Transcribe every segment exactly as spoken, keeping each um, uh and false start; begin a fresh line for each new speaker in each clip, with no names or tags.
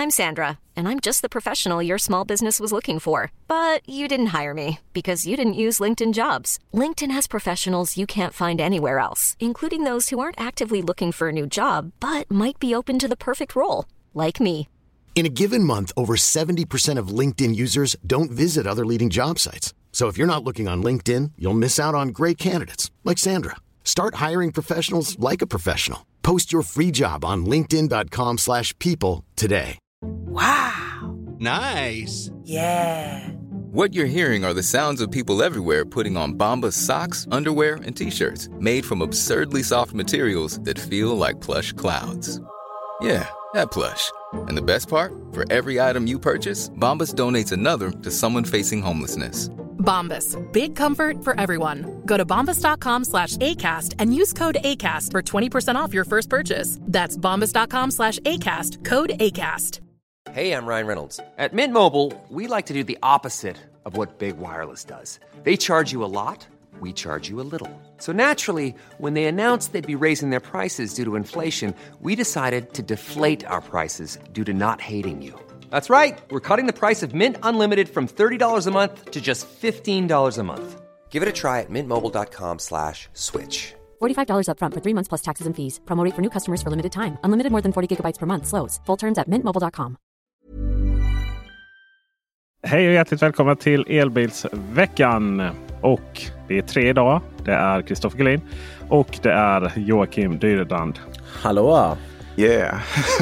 I'm Sandra, and I'm just the professional your small business was looking for. But you didn't hire me because you didn't use LinkedIn Jobs. LinkedIn has professionals you can't find anywhere else, including those who aren't actively looking for a new job, but might be open to the perfect role, like me.
In a given month, over seventy percent of LinkedIn users don't visit other leading job sites. So if you're not looking on LinkedIn, you'll miss out on great candidates like Sandra. Start hiring professionals like a professional. Post your free job on linkedin dot com slash people today.
Wow.
Nice.
Yeah.
What you're hearing are the sounds of people everywhere putting on Bombas socks, underwear, and T-shirts made from absurdly soft materials that feel like plush clouds. Yeah, that plush. And the best part? For every item you purchase, Bombas donates another to someone facing homelessness.
Bombas. Big comfort for everyone. Go to bombas.com slash ACAST and use code ACAST for twenty percent off your first purchase. That's bombas.com slash ACAST. Code ACAST.
Hey, I'm Ryan Reynolds. At Mint Mobile, we like to do the opposite of what Big Wireless does. They charge you a lot. We charge you a little. So naturally, when they announced they'd be raising their prices due to inflation, we decided to deflate our prices due to not hating you. That's right. We're cutting the price of Mint Unlimited from thirty dollars a month to just fifteen dollars a month. Give it a try at mintmobile.com slash switch.
forty-five dollars up front for three months plus taxes and fees. Promo rate for new customers for limited time. Unlimited more than forty gigabytes per month. Slows full terms at mint mobile dot com.
Hej och hjärtligt välkomna till Elbilsveckan. Och det är tre idag. Det är Kristoffer Gullin och det är Joakim Dyredand.
Hallå!
Yeah.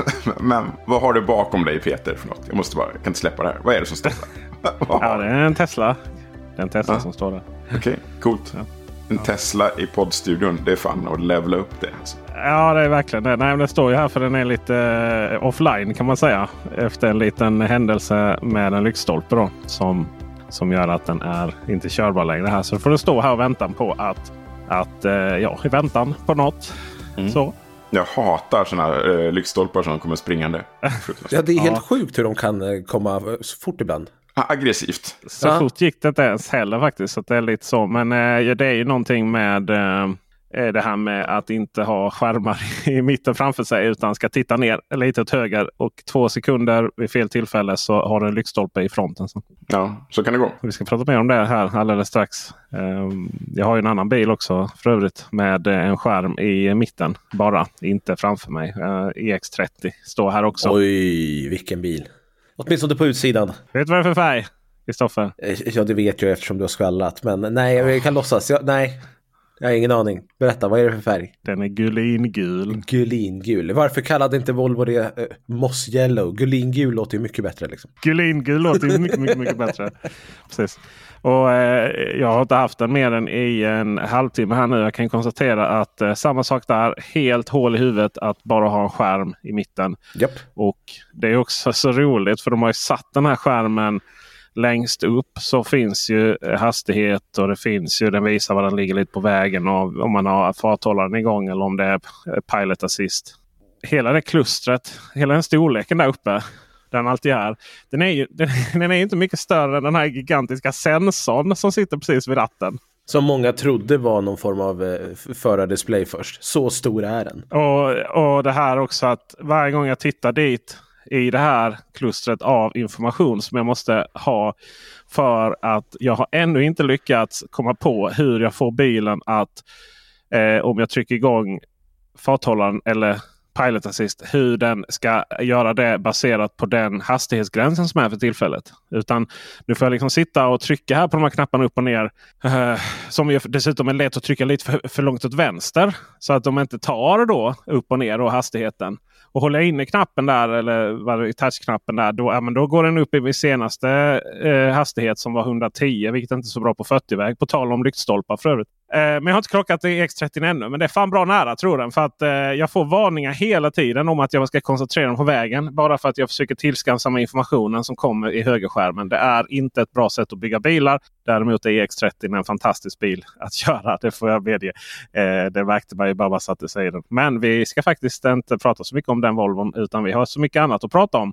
Men vad har du bakom dig, Peter, för något? Jag måste bara, jag kan inte släppa det här. Vad är det som står där?
Ja, det är en Tesla. Det är en Tesla
ja.
som står där.
Okej, okay, coolt. Ja. En ja. Tesla i poddstudion, det är fan att levela upp det. Alltså.
Ja, det är verkligen det. Nej, men det står ju här för den är lite uh, offline kan man säga. Efter en liten händelse med en lyktstolpe då. Som, som gör att den är inte körbar längre här. Så får det stå här och väntan på att, att uh, ja, i väntan på något. Mm. Så.
Jag hatar såna här uh, lyktstolpar som kommer springande.
Ja, det är helt ja. sjukt hur de kan uh, komma så fort ibland.
Aggressivt.
Så ja. fort gick det inte ens heller faktiskt. Så det är lite så. Men eh, det är ju någonting med eh, det här med att inte ha skärmar i mitten framför sig. Utan ska titta ner lite åt höger. Och två sekunder vid fel tillfälle så har du en lyktstolpe i fronten. Så.
Ja, så kan det gå.
Vi ska prata mer om det här alldeles strax. Eh, jag har ju en annan bil också för övrigt. Med en skärm i mitten bara. Inte framför mig. Eh, E X trettio står här också.
Oj, vilken bil. Åtminstone på utsidan.
Vet du vad det är för färg, Kristoffer?
Ja, det vet jag eftersom du har skvallrat. Men nej, jag kan låtsas. Jag, nej, jag har ingen aning. Berätta, vad är det för färg?
Den är gulingul.
Gulingul. Varför kallade inte Volvo det uh, Moss Yellow? Gulingul låter ju mycket bättre. Liksom.
Gulingul låter ju mycket, mycket, mycket bättre. Precis. Och eh, jag har inte haft den mer än i en halvtimme här nu. Jag kan konstatera att eh, samma sak där. Helt hål i huvudet att bara ha en skärm i mitten.
Yep.
Och det är också så roligt för de har ju satt den här skärmen längst upp. Så finns ju hastighet och det finns ju, den visar var den ligger lite på vägen. Och om man har farthållaren igång eller om det är pilot assist. Hela det klustret, hela den storleken där uppe. Den alltid är. Den är ju den, den är inte mycket större än den här gigantiska sensorn som sitter precis vid ratten.
Som många trodde var någon form av eh, förardisplay först. Så stor är den.
Och, och det här också att varje gång jag tittar dit i det här klustret av information som jag måste ha för att jag har ännu inte lyckats komma på hur jag får bilen att eh, om jag trycker igång farthållaren eller pilot assist, hur den ska göra det baserat på den hastighetsgränsen som är för tillfället. Utan nu får jag liksom sitta och trycka här på de här knapparna upp och ner. Eh, som ju dessutom är lätt att trycka lite för, för långt åt vänster. Så att de inte tar då upp och ner och hastigheten. Och håller jag inne knappen där eller vad är touchknappen där, då, ja, men då går den upp i min senaste eh, hastighet som var hundratio, vilket inte är så bra på fyrtio-väg. På tal om lyktstolpar för övrigt. Eh, men jag har inte klockat i E X trettio ännu, men det är fan bra nära tror jag. För att eh, jag får varningar hela tiden om att jag ska koncentrera mig på vägen. Bara för att jag försöker tillskansa mig informationen som kommer i högerskärmen. Det är inte ett bra sätt att bygga bilar. Däremot är E X trettio en fantastisk bil att köra, det får jag medge. Eh, det märkte man ju bara satt i sidan. Men vi ska faktiskt inte prata så mycket om den Volvon, utan vi har så mycket annat att prata om.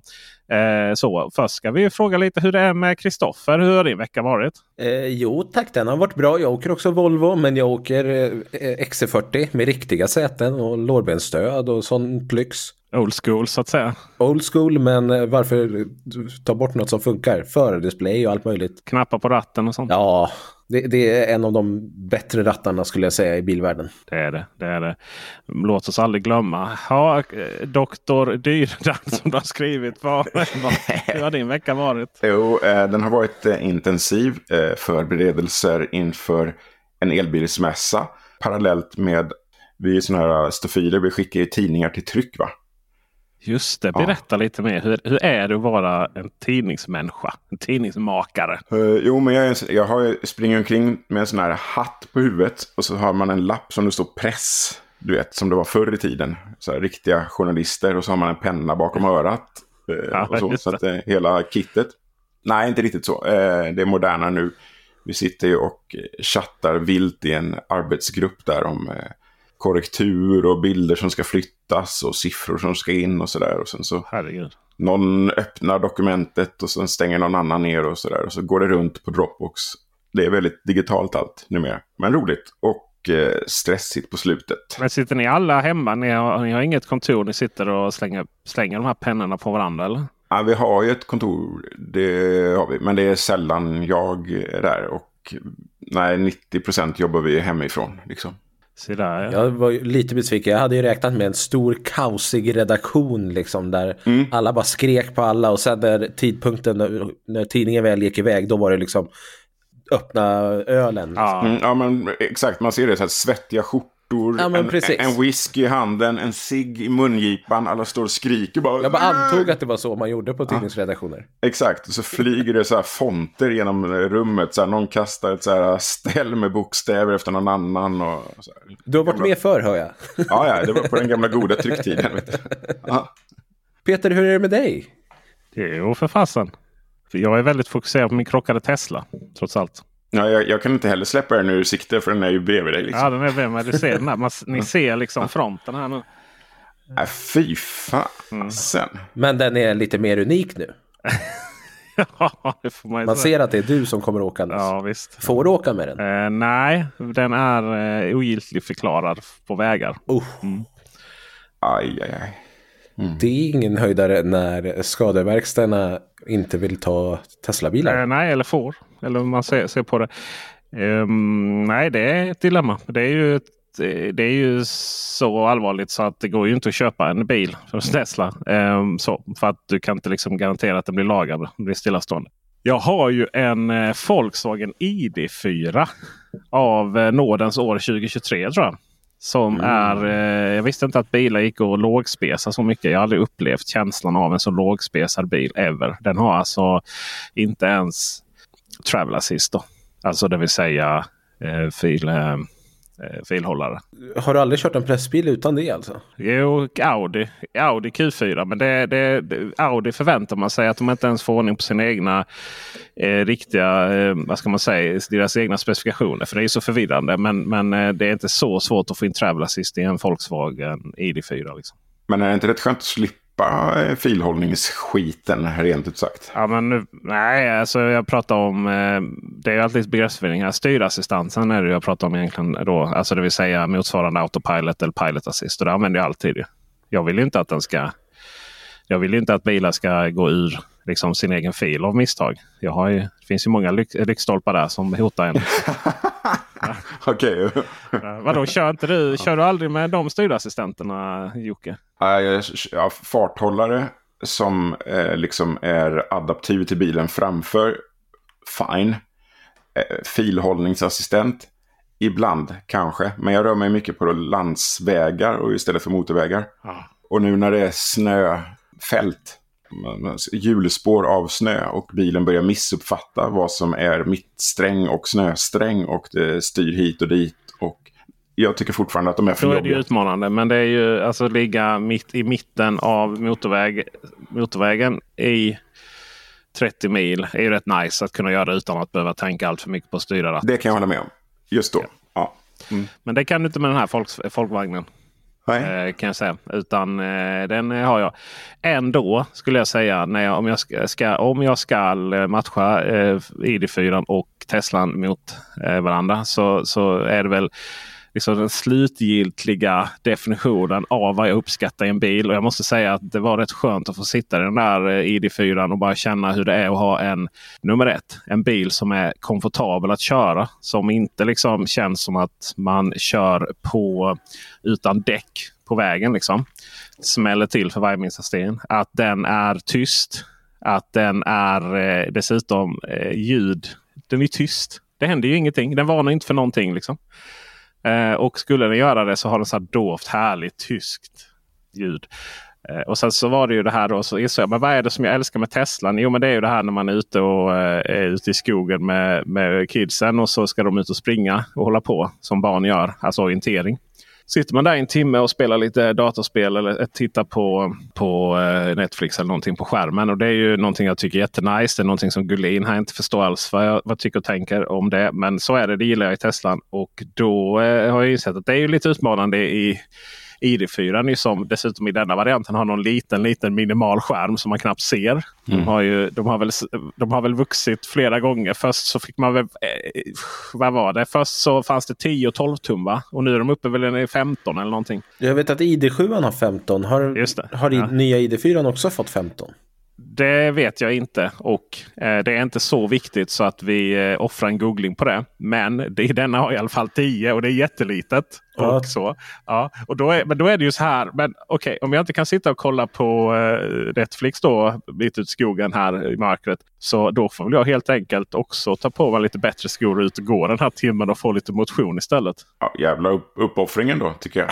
Eh, så först ska vi fråga lite hur det är med Kristoffer. Hur har din vecka varit?
Eh, jo tack, den har varit bra. Jag åker också Volvo, men jag åker eh, X C fyrtio med riktiga säten och lårbenstöd och sån lyx.
Old school så att säga.
Old school, men eh, varför ta bort något som funkar? Förardisplay och allt möjligt.
Knappa på ratten och sånt.
Ja, det, det är en av de bättre rattarna skulle jag säga i bilvärlden.
Det är det, det är det. Låt oss aldrig glömma. Ja, doktor Dyrdan som du har skrivit. Vad, vad, hur har din vecka varit?
Jo, eh, den har varit eh, intensiv. Eh, förberedelser inför en elbilsmässa. Parallellt med, vi är sådana här stofiler, vi skickar ju tidningar till tryck va?
Just det, berätta ja. lite mer. Hur, hur är det att vara en tidningsmänniska? En tidningsmakare?
Uh, jo, men jag, är, jag har springer omkring med en sån här hatt på huvudet. Och så har man en lapp som det står press. Du vet, som det var förr i tiden. Så här, riktiga journalister. Och så har man en penna bakom örat. Uh, ja, och så så att, uh, hela kittet. Nej, inte riktigt så. Uh, det är moderna nu. Vi sitter ju och chattar vilt i en arbetsgrupp där om... Uh, korrektur och bilder som ska flyttas och siffror som ska in och sådär. Och sen så
Herregud.
Någon öppnar dokumentet och sen stänger någon annan ner och sådär. Och så går det runt på Dropbox. Det är väldigt digitalt allt numera. Men roligt och eh, stressigt på slutet.
Men sitter ni alla hemma? Ni har, ni har inget kontor? Ni sitter och slänger, slänger de här pennorna på varandra eller?
Ja, vi har ju ett kontor. Det har vi. Men det är sällan jag är där. Och nej, nittio procent jobbar vi hemifrån liksom.
Där, ja.
Jag var lite besviken. Jag hade ju räknat med en stor kaosig redaktion liksom, där mm. alla bara skrek på alla och sen när tidpunkten när, när tidningen väl gick iväg, då var det liksom öppna ölen. Liksom.
Ja. Mm, ja men exakt, man ser det så här svettiga skjortor,
ja,
en, en whisky i handen, en cigg i mungipan, alla står och skriker bara.
Jag bara antog att det var så man gjorde på tidningsredaktioner.
Ja. Exakt, och så flyger det så här fonter genom rummet, så här, någon kastar ett så här ställ med bokstäver efter någon annan och så här.
Du har varit gamla... med förr, hör jag.
Ja, ja, det var på den gamla goda trycktiden, vet du. Ja.
Peter, hur är det med dig?
Det är ju för fasen. För jag är väldigt fokuserad på min krockade Tesla, trots allt.
Ja, jag, jag kan inte heller släppa den ur sikte för den är ju bredvid dig. Liksom.
Ja, den är bredvid mig. Du ser den här. Man, ni ser liksom fronten här nu.
Äh, fy fan. Mm.
Men den är lite mer unik nu.
Ja, det får man
Man
säga.
ser att det är du som kommer åka.
Ja, visst.
Får du åka med den?
Eh, nej, den är eh, ogiltig förklarad på vägar.
Uh.
Mm.
Aj, aj, aj.
Mm. Det är ingen höjdare när skadeverkstäderna inte vill ta Tesla-bilar.
Eh, nej, eller får. Eller man ser, ser på det. Um, nej, det är ett dilemma. Det är ju ett, det är ju så allvarligt så att det går ju inte att köpa en bil från Tesla. Um, så, för att du kan inte liksom garantera att den blir lagad. Den blir stillastående. Jag har ju en eh, Volkswagen I D fyra av eh, nådens år tjugohundratjugotre tror jag. Som mm. är, eh, jag visste inte att bilar gick och lågspesa så mycket. Jag har aldrig upplevt känslan av en så lågspesad bil ever. Den har alltså inte ens travel assist då. Alltså det vill säga eh, fil, eh, filhållare.
Har du aldrig kört en pressbil utan det alltså?
Jo, Audi. Audi Q fyra. Men det, det, det, Audi förväntar man sig att de inte ens får ordning på sina egna eh, riktiga, eh, vad ska man säga, deras egna specifikationer. För det är så förvirrande. Men, men eh, det är inte så svårt att få in travel assist i en Volkswagen I D fyra. Liksom.
Men är det inte rätt skönt att slippa filhållningsskiten rent ut sagt?
Ja, men nu, nej, alltså jag pratar om, eh, det är ju alltid begreppsförvirring här. Styrassistansen är det jag pratar om egentligen då. Alltså det vill säga motsvarande autopilot eller pilot assist. Och det använder jag alltid. Jag vill ju inte att den ska, jag vill ju inte att bilar ska gå ur liksom sin egen fil av misstag. Jag har ju, det finns ju många lyck, lyktstolpar där som hotar en.
Ja. Okej. Okay.
Ja, vadå, kör inte du, kör du aldrig med de styrassistenterna, Jocke?
Ja, jag har farthållare som eh, liksom är adaptiv till bilen framför. Fine. Eh, filhållningsassistent. Ibland kanske. Men jag rör mig mycket på landsvägar och istället för motorvägar. Ah. Och nu när det är snöfält, hjulspår av snö och bilen börjar missuppfatta vad som är mittsträng och snösträng och det styr hit och dit och jag tycker fortfarande att de är för
jobbiga.
jobbiga.
Då är det ju utmanande, men det är ju alltså ligga mitt i mitten av motorväg, motorvägen i trettio mil är ju rätt nice att kunna göra det utan att behöva tänka allt för mycket på styrare.
Det kan jag hålla med om. Just då. Ja. Ja. Mm.
Men det kan du inte med den här folk, folkvagnen. eh, kan jag säga. Utan eh, den har jag. Ändå skulle jag säga, när jag, om, jag ska, ska, om jag ska matcha eh, I D fyra och Teslan mot eh, varandra så, så är det väl liksom den slutgiltiga definitionen av vad jag uppskattar i en bil. Och jag måste säga att det var rätt skönt att få sitta i den där I D fyra och bara känna hur det är att ha en nummer ett. En bil som är komfortabel att köra. Som inte liksom känns som att man kör på utan däck på vägen liksom. Smäller till för varje minsta sten. Att den är tyst. Att den är eh, dessutom eh, ljud. Den är tyst. Det händer ju ingenting. Den varnar inte för någonting liksom. Eh, och skulle den göra det så har den så här dovt, härligt, tyskt ljud. Eh, och sen så var det ju det här då, så är men vad är det som jag älskar med Teslan? Jo, men det är ju det här när man är ute och eh, är ute i skogen med, med kidsen och så ska de ut och springa och hålla på som barn gör, alltså orientering. Sitter man där en timme och spelar lite datorspel eller tittar på, på Netflix eller någonting på skärmen. Och det är ju någonting jag tycker är jättenice. Det är någonting som Gullin här inte förstår alls vad jag, vad jag tycker och tänker om det. Men så är det, det gillar jag i Teslan. Och då eh, har jag insett att det är ju lite utmanande i I D fyra som dessutom i denna varianten har någon liten, liten minimal skärm som man knappt ser. Mm. De, har ju, de, har väl, de har väl vuxit flera gånger. Först så fick man väl, eh, vad var det? Först så fanns det tio och tolv tum va? Och nu är de uppe väl i femton eller någonting.
Jag vet att I D sju har femton. Har, har ja. nya I D fyra också fått femton?
Det vet jag inte och eh, det är inte så viktigt så att vi eh, offrar en googling på det. Men det, denna har i alla fall tio och det är jättelitet. Ja. Och så. Ja, och då är, men då är det ju så här. Men okej, okay, om jag inte kan sitta och kolla på eh, Netflix då lite ut i skogen här i mörkret. Så då får väl jag helt enkelt också ta på mig lite bättre skor och ut och gå den här timmen och få lite motion istället.
Ja, jävla upp, uppoffringen då tycker jag.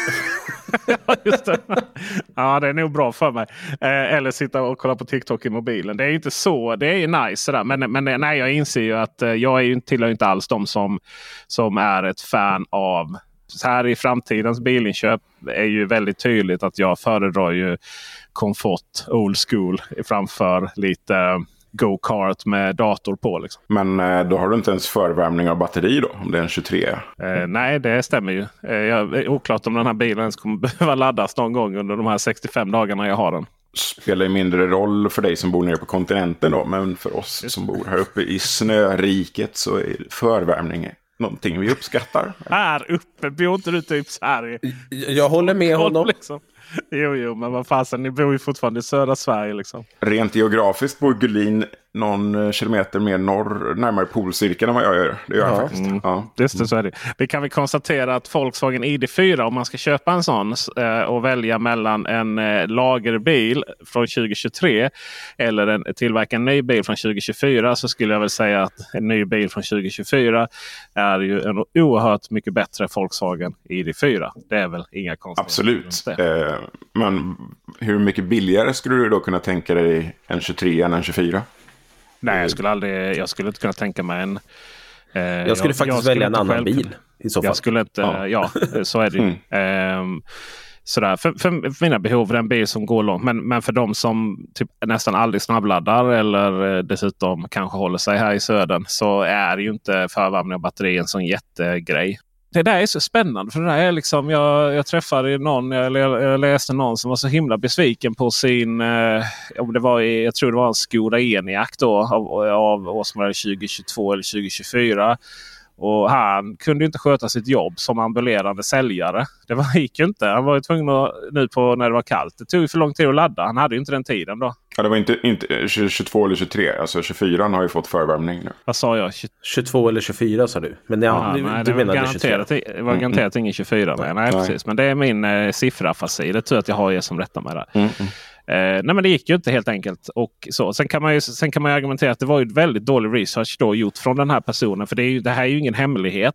Ja, just det. Ja, det är nog bra för mig. Eh, eller sitta och kolla på TikTok i mobilen. Det är ju inte så, det är ju nice sådär. Men, men nej, jag inser ju att eh, jag är ju, tillhör ju inte alls de som, som är ett fan av. Så här i framtidens bilinköp är ju väldigt tydligt att jag föredrar ju komfort, old school framför lite go-kart med dator på. Liksom.
Men eh, då har du inte ens förvärmning av batteri då, om det är en tjugotre?
Eh, nej, det stämmer ju. Eh, jag är oklart om den här bilen ens kommer behöva laddas någon gång under de här sextiofem dagarna jag har den.
Spelar ju mindre roll för dig som bor nere på kontinenten då, men för oss som bor här uppe i snöriket så är förvärmning någonting vi uppskattar.
Här uppe, bor inte du typ så här? I...
Jag håller med honom.
Liksom. Jo, jo, men vad fasen, ni bor ju fortfarande i södra Sverige liksom.
Rent geografiskt bor Gullin någon kilometer mer norr, närmare polcirkeln än vad jag gör. Det gör jag
ja.
faktiskt.
Mm.
Ja.
Just det, så är det. Vi kan väl konstatera att Volkswagen I D fyra, om man ska köpa en sån eh, och välja mellan en eh, lagerbil från tjugo tjugotre eller en tillverka en ny bil från tjugo tjugofyra, så skulle jag väl säga att en ny bil från tjugo tjugofyra är ju en oerhört mycket bättre Volkswagen I D fyra. Det är väl inga konstigheter.
Absolut. Eh, men hur mycket billigare skulle du då kunna tänka dig en tjugotre än en tjugofyra?
Nej, jag skulle aldrig, jag skulle inte kunna tänka mig en... Eh,
jag skulle jag, faktiskt jag skulle välja en annan själv, bil i så fall.
Jag skulle inte, ja, ja så är det ju. Mm. Eh, sådär. För, för, för mina behov är en bil som går långt. Men, men för de som typ nästan aldrig snabbladdar eller eh, dessutom kanske håller sig här i södern, så är ju inte förvärmning av batteri en sån jättegrej. Det där är så spännande, för det där är liksom, jag, jag träffade någon, eller jag, jag läste någon som var så himla besviken på sin, eh, om det var i, jag tror det var en Skoda Enyaq då, av, av årsmodell tjugo tjugotvå eller tjugo tjugofyra. Och han kunde ju inte sköta sitt jobb som ambulerande säljare. Det var, gick ju inte. Han var ju tvungen att, nu på när det var kallt. Det tog ju för lång tid att ladda. Han hade ju inte den tiden då.
Ja, det var inte, inte tjugotvå eller tjugotre. Alltså tjugofyra har ju fått förvärmning nu.
Vad sa jag?
tjugotvå eller tjugofyra sa du. Men ja,
ja,
du,
nej,
du
det
menade
garanterat, tjugotre. Det var garanterat mm. ingen tjugofyra. Nej, nej, precis. Men det är min eh, siffrafasi. Det tror jag att jag har er som rättar mig där. Mm. Eh, nej, men det gick ju inte helt enkelt. Och så. Sen kan man ju, sen kan man ju argumentera att det var ju väldigt dålig research då gjort från den här personen. För det, är ju, det här är ju ingen hemlighet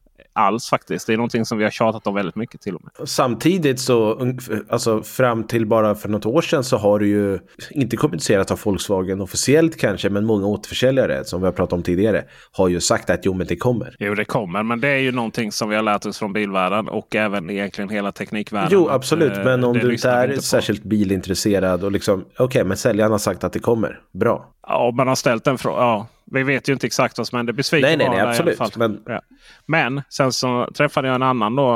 alls faktiskt. Det är någonting som vi har tjatat om väldigt mycket till och med.
Samtidigt så, alltså fram till bara för något år sedan så har det ju inte kommunicerat av Volkswagen officiellt kanske, men många återförsäljare som vi har pratat om tidigare har ju sagt att jo, men det kommer.
Jo, det kommer, men det är ju någonting som vi har lärt oss från bilvärlden och även egentligen hela teknikvärlden.
Jo, absolut,
att,
men om
det
du inte är särskilt bilintresserad och liksom, okej, okay, men säljaren har sagt att det kommer. Bra.
Ja, man har ställt en fråga. Ja, vi vet ju inte exakt vad som händer. Besviken
nej, nej, nej, absolut.
Men... Ja. men sen så träffade jag en annan då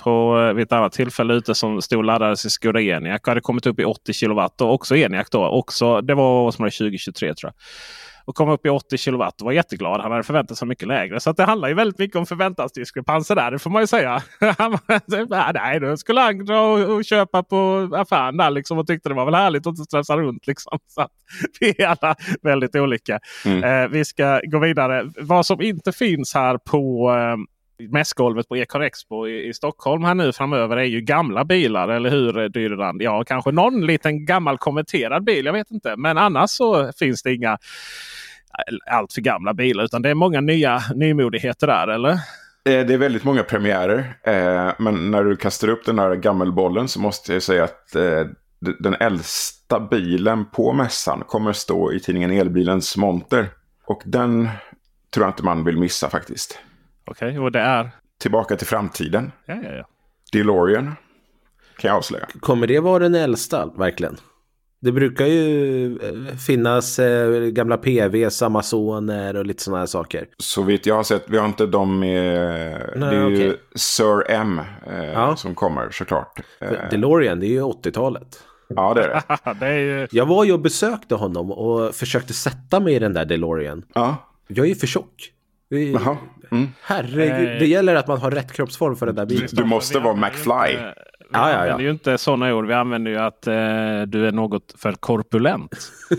på vid ett annat tillfälle ute som stod laddades i Skoda Enyaq och hade kommit upp i åttio kilowatt och också Enyaq då. Också, det var som tjugo tjugotre tror jag. Och kom upp i åttio kilowatt och var jätteglad. Han hade förväntat sig mycket lägre. Så att det handlar ju väldigt mycket om förväntansdiskrepanser där. Det får man ju säga. Nej, då skulle han dra och, och köpa på affären där liksom. Och tyckte det var väl härligt att inte stressa runt liksom. Så att vi är alla väldigt olika. Mm. Eh, vi ska gå vidare. Vad som inte finns här på... Eh, mässgolvet på E-car Expo i, i Stockholm här nu framöver är ju gamla bilar, eller hur Dyrerand? Ja, kanske någon liten gammal konverterad bil, jag vet inte. Men annars så finns det inga allt för gamla bilar, utan det är många nya nymodigheter där, eller?
Det är väldigt många premiärer, men när du kastar upp den här gammelbollen så måste jag säga att den äldsta bilen på mässan kommer stå i tidningen Elbilens monter. Och den tror jag inte man vill missa faktiskt.
Okej, okay, och det är?
Tillbaka till framtiden.
Ja, ja, ja.
DeLorean kan jag avslöja.
Kommer det vara den äldsta, verkligen? Det brukar ju finnas eh, gamla P Vs, Amazoner och lite sådana här saker.
Så vitt jag har sett, vi har inte dem med... Nej, det är okay. ju Sir M eh, ja. som kommer såklart.
För DeLorean, det är ju åttiotalet.
Ja, det är det.
det är ju...
Jag var ju och besökte honom och försökte sätta mig i den där DeLorean.
Ja.
Jag är ju för tjock. Vi...
Jaha. Mm.
Herregud, det gäller att man har rätt kroppsform för den där bilen.
Du måste vara McFly.
Inte, vi ja, ja, ja. använder ju inte sådana ord. Vi använder ju att eh, du är något för korpulent.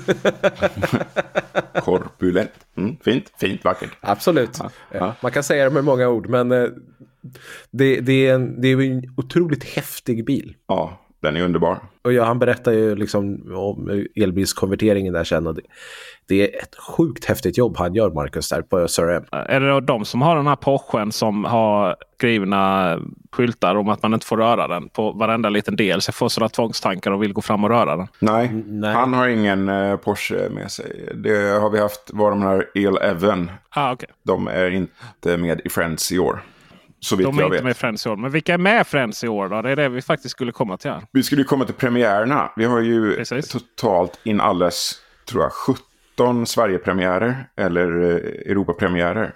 Korpulent. Mm, fint, fint, vackert.
Absolut. Ja, ja. Man kan säga det med många ord, men eh, det, det, är en, det är en otroligt häftig bil.
Ja, den är underbar.
Och ja, han berättar ju liksom om elbilskonverteringen där sen. Och det, det är ett sjukt häftigt jobb han gör, Marcus, där på Sir M.
Är det då de som har den här Porschen som har skrivna skyltar om att man inte får röra den på varenda liten del? Så jag får sådana tvångstankar och vill gå fram och röra den.
Nej, Nej. han har ingen uh, Porsche med sig. Det har vi haft, var de här Eleven.
Ah, okay.
De är inte med i Friends i år. Så vitt
de är
jag
inte
vet.
med Friends i år. Men vilka är med Friends i år då? Det är det vi faktiskt skulle komma till här.
Vi skulle ju komma till premiärerna. Vi har ju
Precis.
totalt in alles, tror jag, sjutton Sverige-premiärer eller eh, Europa-premiärer.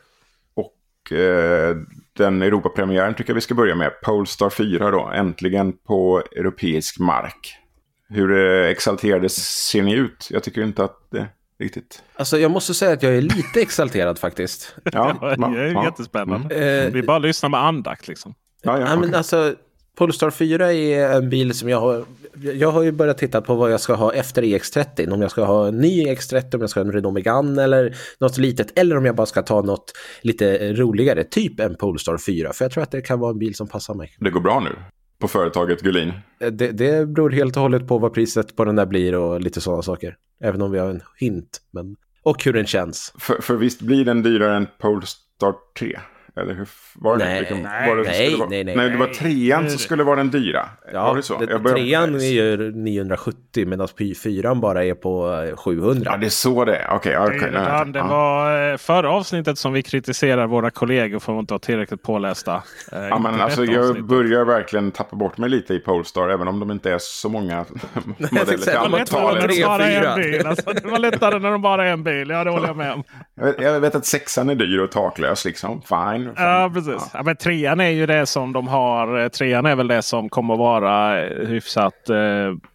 Och eh, den Europa-premiären tycker jag vi ska börja med. Polestar fyra då, äntligen på europeisk mark. Hur eh, exalterade ser ni ut? Jag tycker inte att det... Riktigt.
Alltså jag måste säga att jag är lite exalterad faktiskt.
Ja, det är ja, jättespännande. Mm. Vi bara lyssnar med andakt liksom.
Ja, ja, ja, men alltså Polestar fyra är en bil som jag har jag har ju börjat titta på vad jag ska ha efter E X trettio. Om jag ska ha en ny E X trettio, om jag ska ha en Renault Megane eller något litet, eller om jag bara ska ta något lite roligare, typ en Polestar fyra. För jag tror att det kan vara en bil som passar mig.
Det går bra nu på företaget Gullin.
Det, det beror helt och hållet på vad priset på den där blir och lite sådana saker. Även om vi har en hint. Men... Och hur den känns.
För, för visst blir den dyrare än Polestar tre? Eller hur var det?
Nej,
Vilken,
nej,
var det
nej,
vara,
nej, nej.
Nej, det var trean som skulle vara den dyra.
Ja,
var det så?
Det,
Jag började...
trean är ju niohundrasjuttio medan fyran bara är på sjuhundra.
Ja, det är så det är. Okej, okay, okay,
det, det var förra avsnittet som vi kritiserar våra kollegor för att inte vara tillräckligt pålästa.
Ja, men alltså jag börjar verkligen tappa bort mig lite i Polestar, även om de inte är så många modeller till
antalet. Alltså, det var lättare när de bara är en bil. Ja, det håller jag med om.
Jag vet, jag vet att sexan är dyr och taklös liksom. Fine. fine.
Ja, precis. Ja. Ja, men trean är ju det som de har. Trean är väl det som kommer att vara hyfsat eh,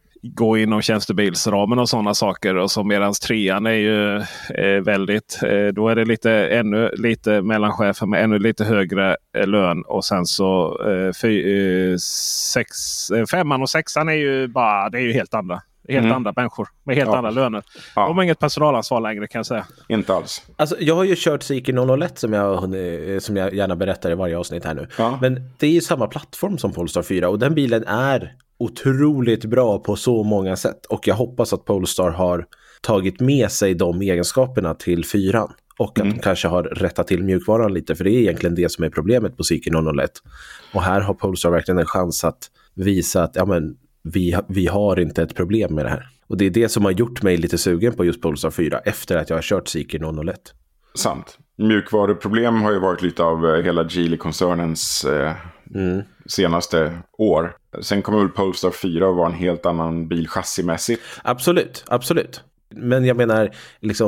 gå inom tjänstebilsramen och sådana saker. Och så medans trean är ju eh, väldigt, eh, då är det lite ännu lite mellanchefer med ännu lite högre eh, lön. Och sen så eh, fy, eh, sex, eh, femman och sexan är ju bara, det är ju helt andra. Helt mm. andra människor med helt ja. andra löner. Ja. De har inget personalansvar längre, kan jag säga.
Inte alls.
Alltså, jag har ju kört Zeekr noll noll ett som jag, som jag gärna berättar i varje avsnitt här nu. Ja. Men det är ju samma plattform som Polestar fyra. Och den bilen är otroligt bra på så många sätt. Och jag hoppas att Polestar har tagit med sig de egenskaperna till fyran. Och att mm. de kanske har rättat till mjukvaran lite. För det är egentligen det som är problemet på Zeekr noll noll ett. Och här har Polestar verkligen en chans att visa att ja, men, vi, vi har inte ett problem med det här. Och det är det som har gjort mig lite sugen på just Polestar fyra efter att jag har kört Zeekr noll noll ett.
Sant. Mjukvaruproblem har ju varit lite av hela Geely-koncernens eh, mm. senaste år. Sen kommer väl Polestar fyra att vara en helt annan bil chassimässigt.
Absolut, absolut. Men jag menar, liksom,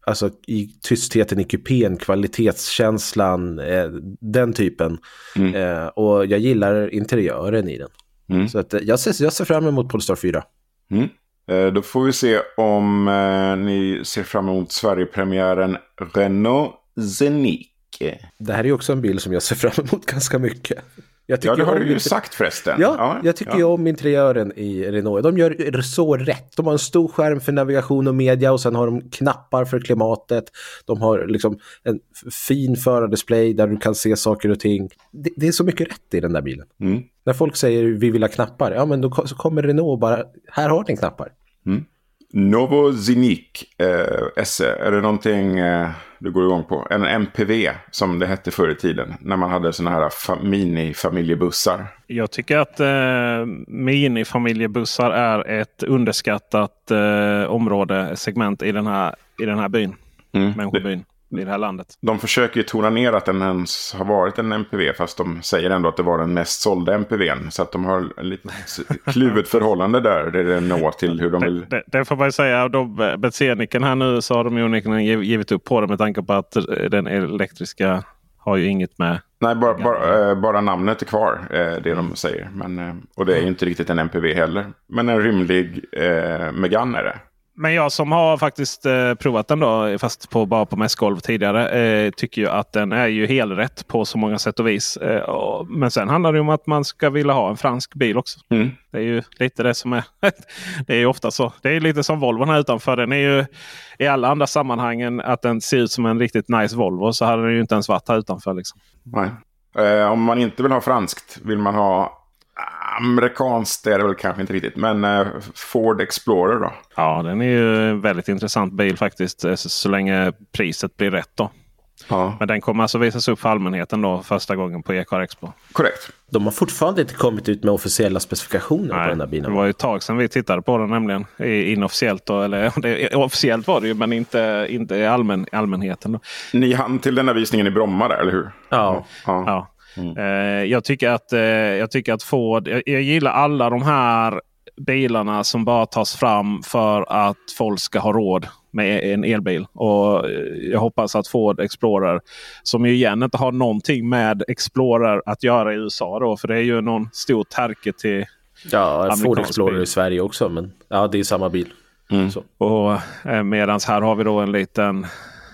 Alltså i tystheten i kupén, kvalitetskänslan, eh, den typen. Mm. Eh, och jag gillar interiören i den. Mm. Så att, jag, ser, jag ser fram emot Polestar fyra.
Mm. Eh, då får vi se om eh, ni ser fram emot Sverigepremiären Renault Scenic.
Det här är ju också en bil som jag ser fram emot ganska mycket. Jag
ja, det har du ju
inter...
sagt förresten.
Ja, ja jag tycker ja. ju om interiören i Renault. De gör så rätt. De har en stor skärm för navigation och media och sen har de knappar för klimatet. De har liksom en fin förardisplay där du kan se saker och ting. Det, det är så mycket rätt i den där bilen. Mm. När folk säger vi vill ha knappar, ja men då så kommer Renault och bara, här har ni knappar. Mm.
Novo Scenic eh, S E, är det någonting eh, du går igång på? En M P V som det hette förr i tiden när man hade såna här fa- mini-familjebussar.
Jag tycker att eh, mini-familjebussar är ett underskattat eh, område, segment i den här, i den här byn, mm. människobyn. I det här landet.
De försöker ju tona ner att den ens har varit en M P V, fast de säger ändå att det var den mest sålda M P V:n. Så att de har ett lite kluvet förhållande där, där det når till hur de vill...
Det, det, det får man ju säga, de Betseniken här nu så har de ju onekligen givit upp på det med tanke på att den elektriska har ju inget med...
Nej, bara, bara, äh, bara namnet är kvar, äh, det de säger. Men, äh, och det är ju inte riktigt en M P V heller. Men en rymlig äh, Megane är det.
Men jag som har faktiskt eh, provat den då, fast på, bara på mässgolv tidigare, eh, tycker ju att den är ju helrätt på så många sätt och vis. Eh, och, men sen handlar det om att man ska vilja ha en fransk bil också. Mm. Det är ju lite det som är. Det är ju ofta så. Det är lite som Volvo här utanför. Den är ju i alla andra sammanhangen att den ser ut som en riktigt nice Volvo, så hade den ju inte ens varit här utanför liksom.
Nej. Eh, om man inte vill ha franskt, vill man ha amerikanskt, är det väl kanske inte riktigt. Men eh, Ford Explorer då?
Ja, den är ju en väldigt intressant bil faktiskt. Så, så länge priset blir rätt då. Ja. Men den kommer alltså visas upp för allmänheten då första gången på E-car Expo.
Korrekt.
De har fortfarande inte kommit ut med officiella specifikationer. Nej, på den där bilen.
Det var ju ett tag sedan vi tittade på den nämligen. Inofficiellt då, eller det, officiellt var det ju, men inte, inte i allmän, allmänheten då.
Ni hann till den här visningen i Bromma där, eller hur?
Ja. Ja. ja. Mm. Uh, jag tycker att, uh, jag tycker att Ford, jag, jag gillar alla de här bilarna som bara tas fram för att folk ska ha råd med en elbil. Och jag hoppas att Ford Explorer, som ju igen inte har någonting med Explorer att göra i U S A då, för det är ju någon stor tärke till
ja, Ford Explorer bil. I Sverige också, men ja, det är samma bil.
Mm. Så. Och uh, medans här har vi då en liten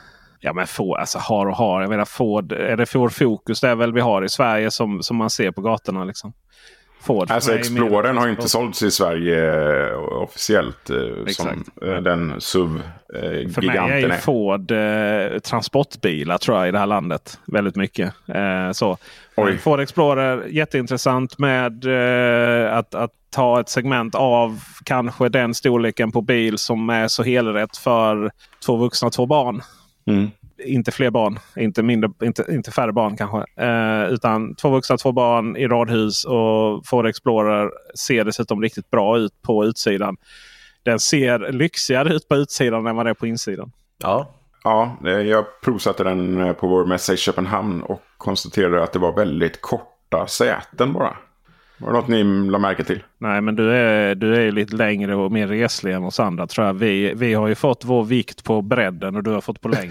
ja men Ford, alltså har och har. Jag menar Ford, är det Ford Focus det är väl vi har i Sverige som, som man ser på gatorna liksom. Ford.
Alltså Explorern har ju inte sålts i Sverige officiellt eh, som eh, den S U V-giganten eh,
För mig är ju Ford eh, transportbilar tror jag i det här landet. Väldigt mycket. Eh, så. Ford Explorer, jätteintressant med eh, att, att ta ett segment av kanske den storleken på bil som är så helrätt för två vuxna och två barn. Mm. Inte fler barn, inte, mindre, inte, inte färre barn kanske. Eh, utan två vuxna, två barn i radhus, och Ford Explorer ser dessutom riktigt bra ut på utsidan. Den ser lyxigare ut på utsidan än vad det är på insidan.
Ja,
ja jag provsatte den på vår mässa i Köpenhamn och konstaterade att det var väldigt korta säten bara. Var det något ni la märke till?
Nej, men du är, du är lite längre och mer reslig än oss andra tror jag. Vi, vi har ju fått vår vikt på bredden och du har fått på längden.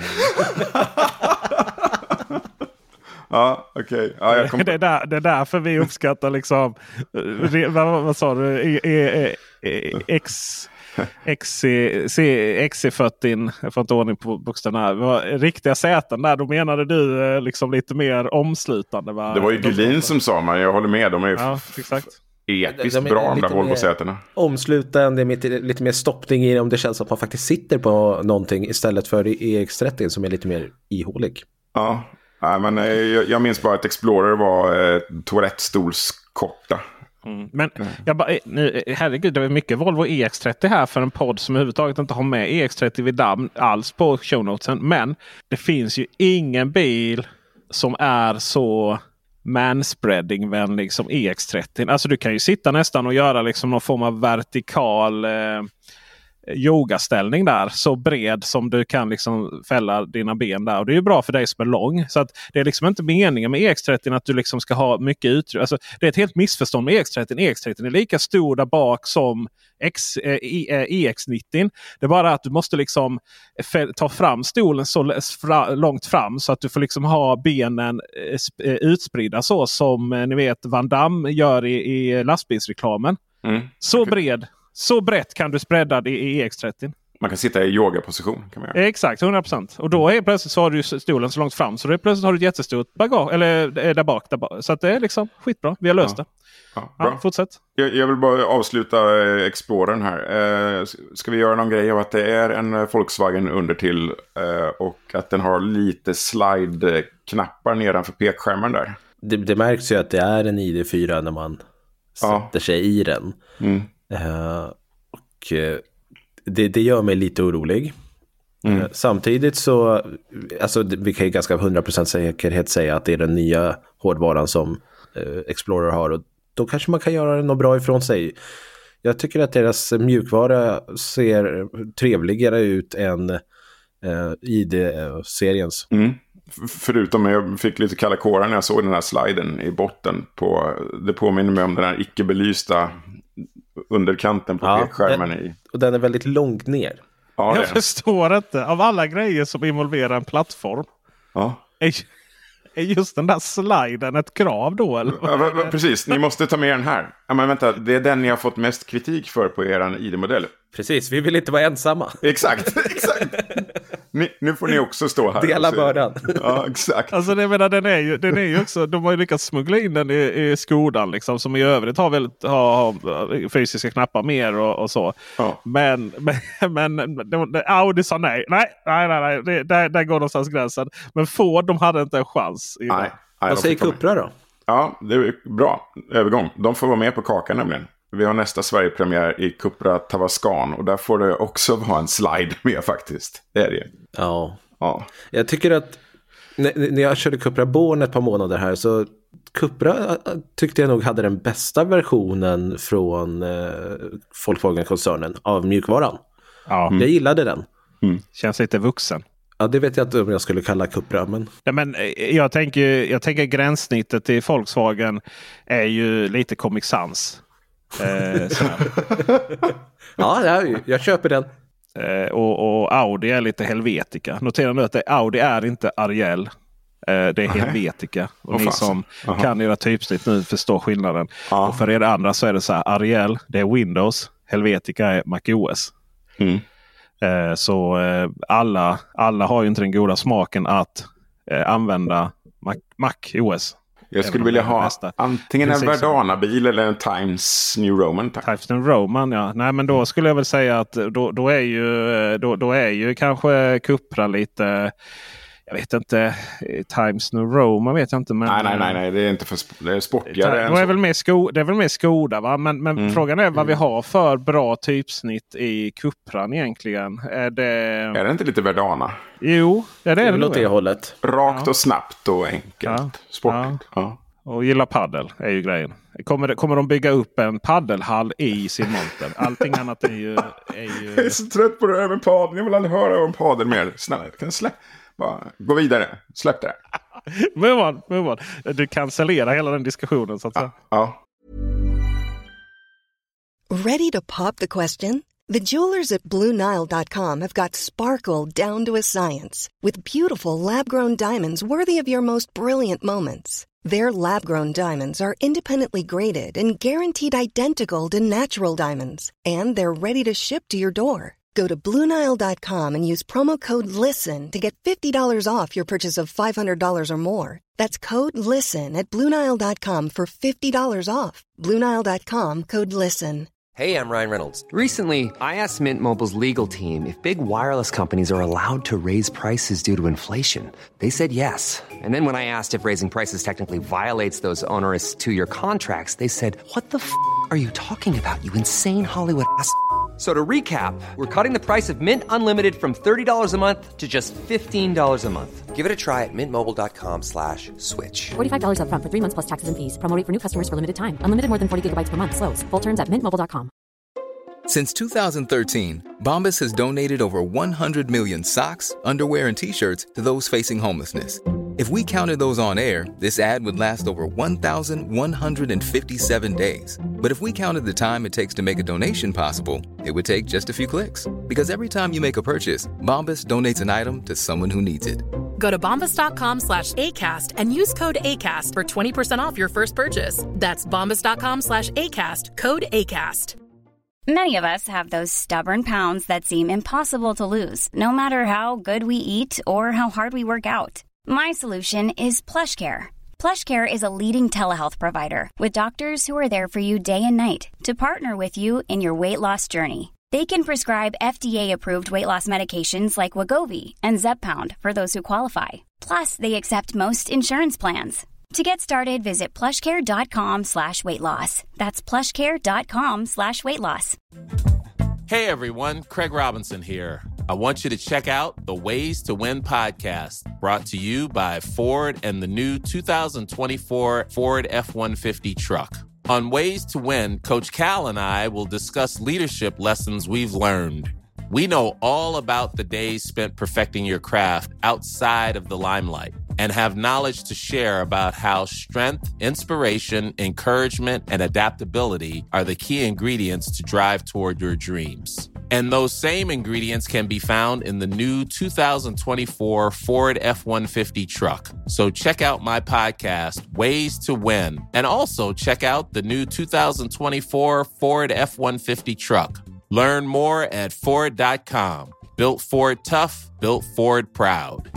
Ja, okej. Okay. Ja, jag kom...
det, är där, det är därför vi uppskattar liksom... Re, vad, vad sa du? E, e, e, X... X C fyrtio, jag får inte ordning på bokstäverna. Riktiga säten där, då menade du liksom lite mer omslutande. Va?
Det var ju Gullin som sa, men jag håller med. De är ju
ja, exakt.
episkt de är bra, de där Volvo-sätena.
Omslutande, lite, lite mer stoppning i om det känns att man faktiskt sitter på någonting istället för E X trettio som är lite mer ihålig.
Ja, nej, men jag, jag minns bara att Explorer var eh, toalettstolskorta.
Mm. Men jag bara, nu, herregud, det är mycket Volvo E X trettio här för en podd som överhuvudtaget inte har med E X trettio vid namn alls på shownotesen. Men det finns ju ingen bil som är så manspreading-vänlig som E X trettio. Alltså du kan ju sitta nästan och göra liksom någon form av vertikal eh, yogaställning där. Så bred som du kan liksom fälla dina ben där. Och det är ju bra för dig som är lång. Så att det är liksom inte meningen med E X trettio att du liksom ska ha mycket utrymme. Alltså, det är ett helt missförstånd med E X trettio. E X trettio är lika stor där bak som X, eh, E X nittio. Det är bara att du måste liksom f- ta fram stolen så fra- långt fram så att du får liksom ha benen eh, sp- utspridda så som eh, ni vet Van Damme gör i, i lastbilsreklamen. Mm. Så okay. bred, så brett kan du spreada det i E X trettio.
Man kan sitta i yogaposition kan man göra.
Exakt, hundra procent. Och då är plötsligt så har du stolen så långt fram så det plötsligt har du ett jättestort bagage eller där bak, där bak. Så att det är liksom skitbra. Vi har löst
ja.
det.
Ja, bra.
Ja, fortsätt.
Jag, jag vill bara avsluta eh, Explorern här. Eh, ska vi göra någon grej av att det är en eh, Volkswagen under till eh, och att den har lite slide-knappar nedanför pekskärmen där.
Det, det märks ju att det är en I D fyra när man
ja.
sätter sig i den.
Mm.
Uh, och uh, det, det gör mig lite orolig. Mm. Uh, samtidigt så, alltså vi kan ju ganska hundra procent säkerhet säga att det är den nya hårdvaran som uh, Explorer har och då kanske man kan göra något bra ifrån sig. Jag tycker att deras mjukvara ser trevligare ut än uh, I D-seriens.
Mm. Förutom jag fick lite kalla kårar när jag såg den här sliden i botten på, det påminner mig om den här icke-belysta underkanten på
ja,
skärmen
den,
i.
Och den är väldigt långt ner.
Ja,
jag förstår inte. Av alla grejer som involverar en plattform.
Ja.
Är, är just den där sliden ett krav då? Eller?
Ja, precis, ni måste ta med den här. Ja, men vänta, det är den ni har fått mest kritik för på er I D-modell.
Precis, vi vill inte vara ensamma.
Exakt, exakt. Ni, nu får ni också stå här.
Dela bördan.
Ja, exakt.
Alltså det menar, den är ju, den är ju också, de har ju lyckats smuggla in den i, i Skodan liksom, som i övrigt har väldigt har, har fysiska knappar mer och, och så.
Ja.
Men, men, men Audi sa nej. Nej, nej, nej, nej. Det, där, där går någonstans gränsen. Men Ford, de hade inte en chans.
Nej, nej,
vad säger Cupra då?
Ja, det är bra övergång. De får vara med på kakan nämligen. Vi har nästa Sverigepremiär i Cupra Tavascan och där får det också vara en slide med faktiskt. Det är det.
Ja.
Ja.
Jag tycker att när, när jag körde Cupra Born ett par månader här så Cupra tyckte jag nog hade den bästa versionen från eh, Volkswagen-koncernen av mjukvaran.
Ja.
Jag gillade den.
Mm. Känns lite vuxen.
Ja, det vet jag inte om jag skulle kalla Cupra, men...
Ja, men jag tänker, jag tänker gränssnittet i Volkswagen är ju lite Comic Sans. Eh,
ja, jag, jag köper den.
Eh, och, och Audi är lite Helvetica. Notera nu att det, Audi är inte Ariel. Eh, det är Helvetica. Och
oh,
ni
fast.
som
Aha.
kan era typsnitt nu förstår skillnaden.
Ja.
Och för er andra så är det så här. Ariel, det är Windows. Helvetica är MacOS.
Mm.
Eh, så eh, alla, alla har ju inte den goda smaken att eh, använda Mac, MacOS.
Jag skulle vilja ha nästa. antingen Precis. en Verdana-bil eller en Times New Roman. Tack.
Times New Roman, ja. Nej, men då skulle jag väl säga att då, då är ju då, då är ju kanske Cupra lite, jag vet inte, Times New Roman vet jag inte. Men,
nej, nej, nej, nej, det är inte för det är sportigare.
Det är väl mer sko, det är väl mer Skoda, va? Men, men mm. frågan är vad mm. vi har för bra typsnitt i Cupran egentligen. Är det...
Är det inte lite Verdana?
Jo, det är det.
Det låter det hållet.
Rakt
ja.
och snabbt och enkelt. Ja. Sportigt. Ja.
Ja. Och gilla paddel är ju grejen. Kommer, kommer de bygga upp en paddelhall i sin monter? Allting annat är ju... Är ju...
Jag är så trött på det här med padel. Jag vill aldrig höra om padel mer. Snälla, kan släpp... Bara, gå vidare. Släpp det.
move on, move on. Du cancellerar hela den diskussionen så att säga.
Ja.
Ready to pop the question? The jewelers at Blue Nile dot com have got sparkle down to a science with beautiful lab-grown diamonds worthy of your most brilliant moments. Their lab-grown diamonds are independently graded and guaranteed identical to natural diamonds, and they're ready to ship to your door. Go to Blue Nile dot com and use promo code LISTEN to get fifty dollars off your purchase of five hundred dollars or more. That's code LISTEN at Blue Nile dot com for fifty dollars off. Blue Nile dot com, code LISTEN.
Hey, I'm Ryan Reynolds. Recently, I asked Mint Mobile's legal team if big wireless companies are allowed to raise prices due to inflation. They said yes. And then when I asked if raising prices technically violates those onerous two-year contracts, they said, what the f*** are you talking about, you insane Hollywood ass f- So to recap, we're cutting the price of Mint Unlimited from thirty dollars a month to just fifteen dollars a month. Give it a try at mintmobile.com slash switch.
forty-five dollars up front for three months plus taxes and fees. Promo rate for new customers for limited time. Unlimited more than forty gigabytes per month. Slows full terms at mint mobile dot com.
Since two thousand thirteen, Bombas has donated over one hundred million socks, underwear, and T-shirts to those facing homelessness. If we counted those on air, this ad would last over one thousand one hundred fifty-seven days. But if we counted the time it takes to make a donation possible, it would take just a few clicks. Because every time you make a purchase, Bombas donates an item to someone who needs it.
Go to bombas.com slash ACAST and use code ACAST for twenty percent off your first purchase. That's bombas.com slash ACAST, code ACAST.
Many of us have those stubborn pounds that seem impossible to lose, no matter how good we eat or how hard we work out. My solution is PlushCare. PlushCare is a leading telehealth provider with doctors who are there for you day and night to partner with you in your weight loss journey. They can prescribe F D A-approved weight loss medications like Wegovy and Zepbound for those who qualify. Plus, they accept most insurance plans. To get started, visit plushcare.com slash weight loss. That's plushcare.com slash weight loss.
Hey everyone, Craig Robinson here. I want you to check out the Ways to Win podcast, brought to you by Ford and the new two thousand twenty-four Ford F one fifty truck. On Ways to Win, Coach Cal and I will discuss leadership lessons we've learned. We know all about the days spent perfecting your craft outside of the limelight and have knowledge to share about how strength, inspiration, encouragement, and adaptability are the key ingredients to drive toward your dreams. And those same ingredients can be found in the new two thousand twenty-four Ford F one fifty truck. So check out my podcast, Ways to Win, and also check out the new two thousand twenty-four Ford F one fifty truck. Learn more at Ford dot com. Built Ford tough, built Ford proud.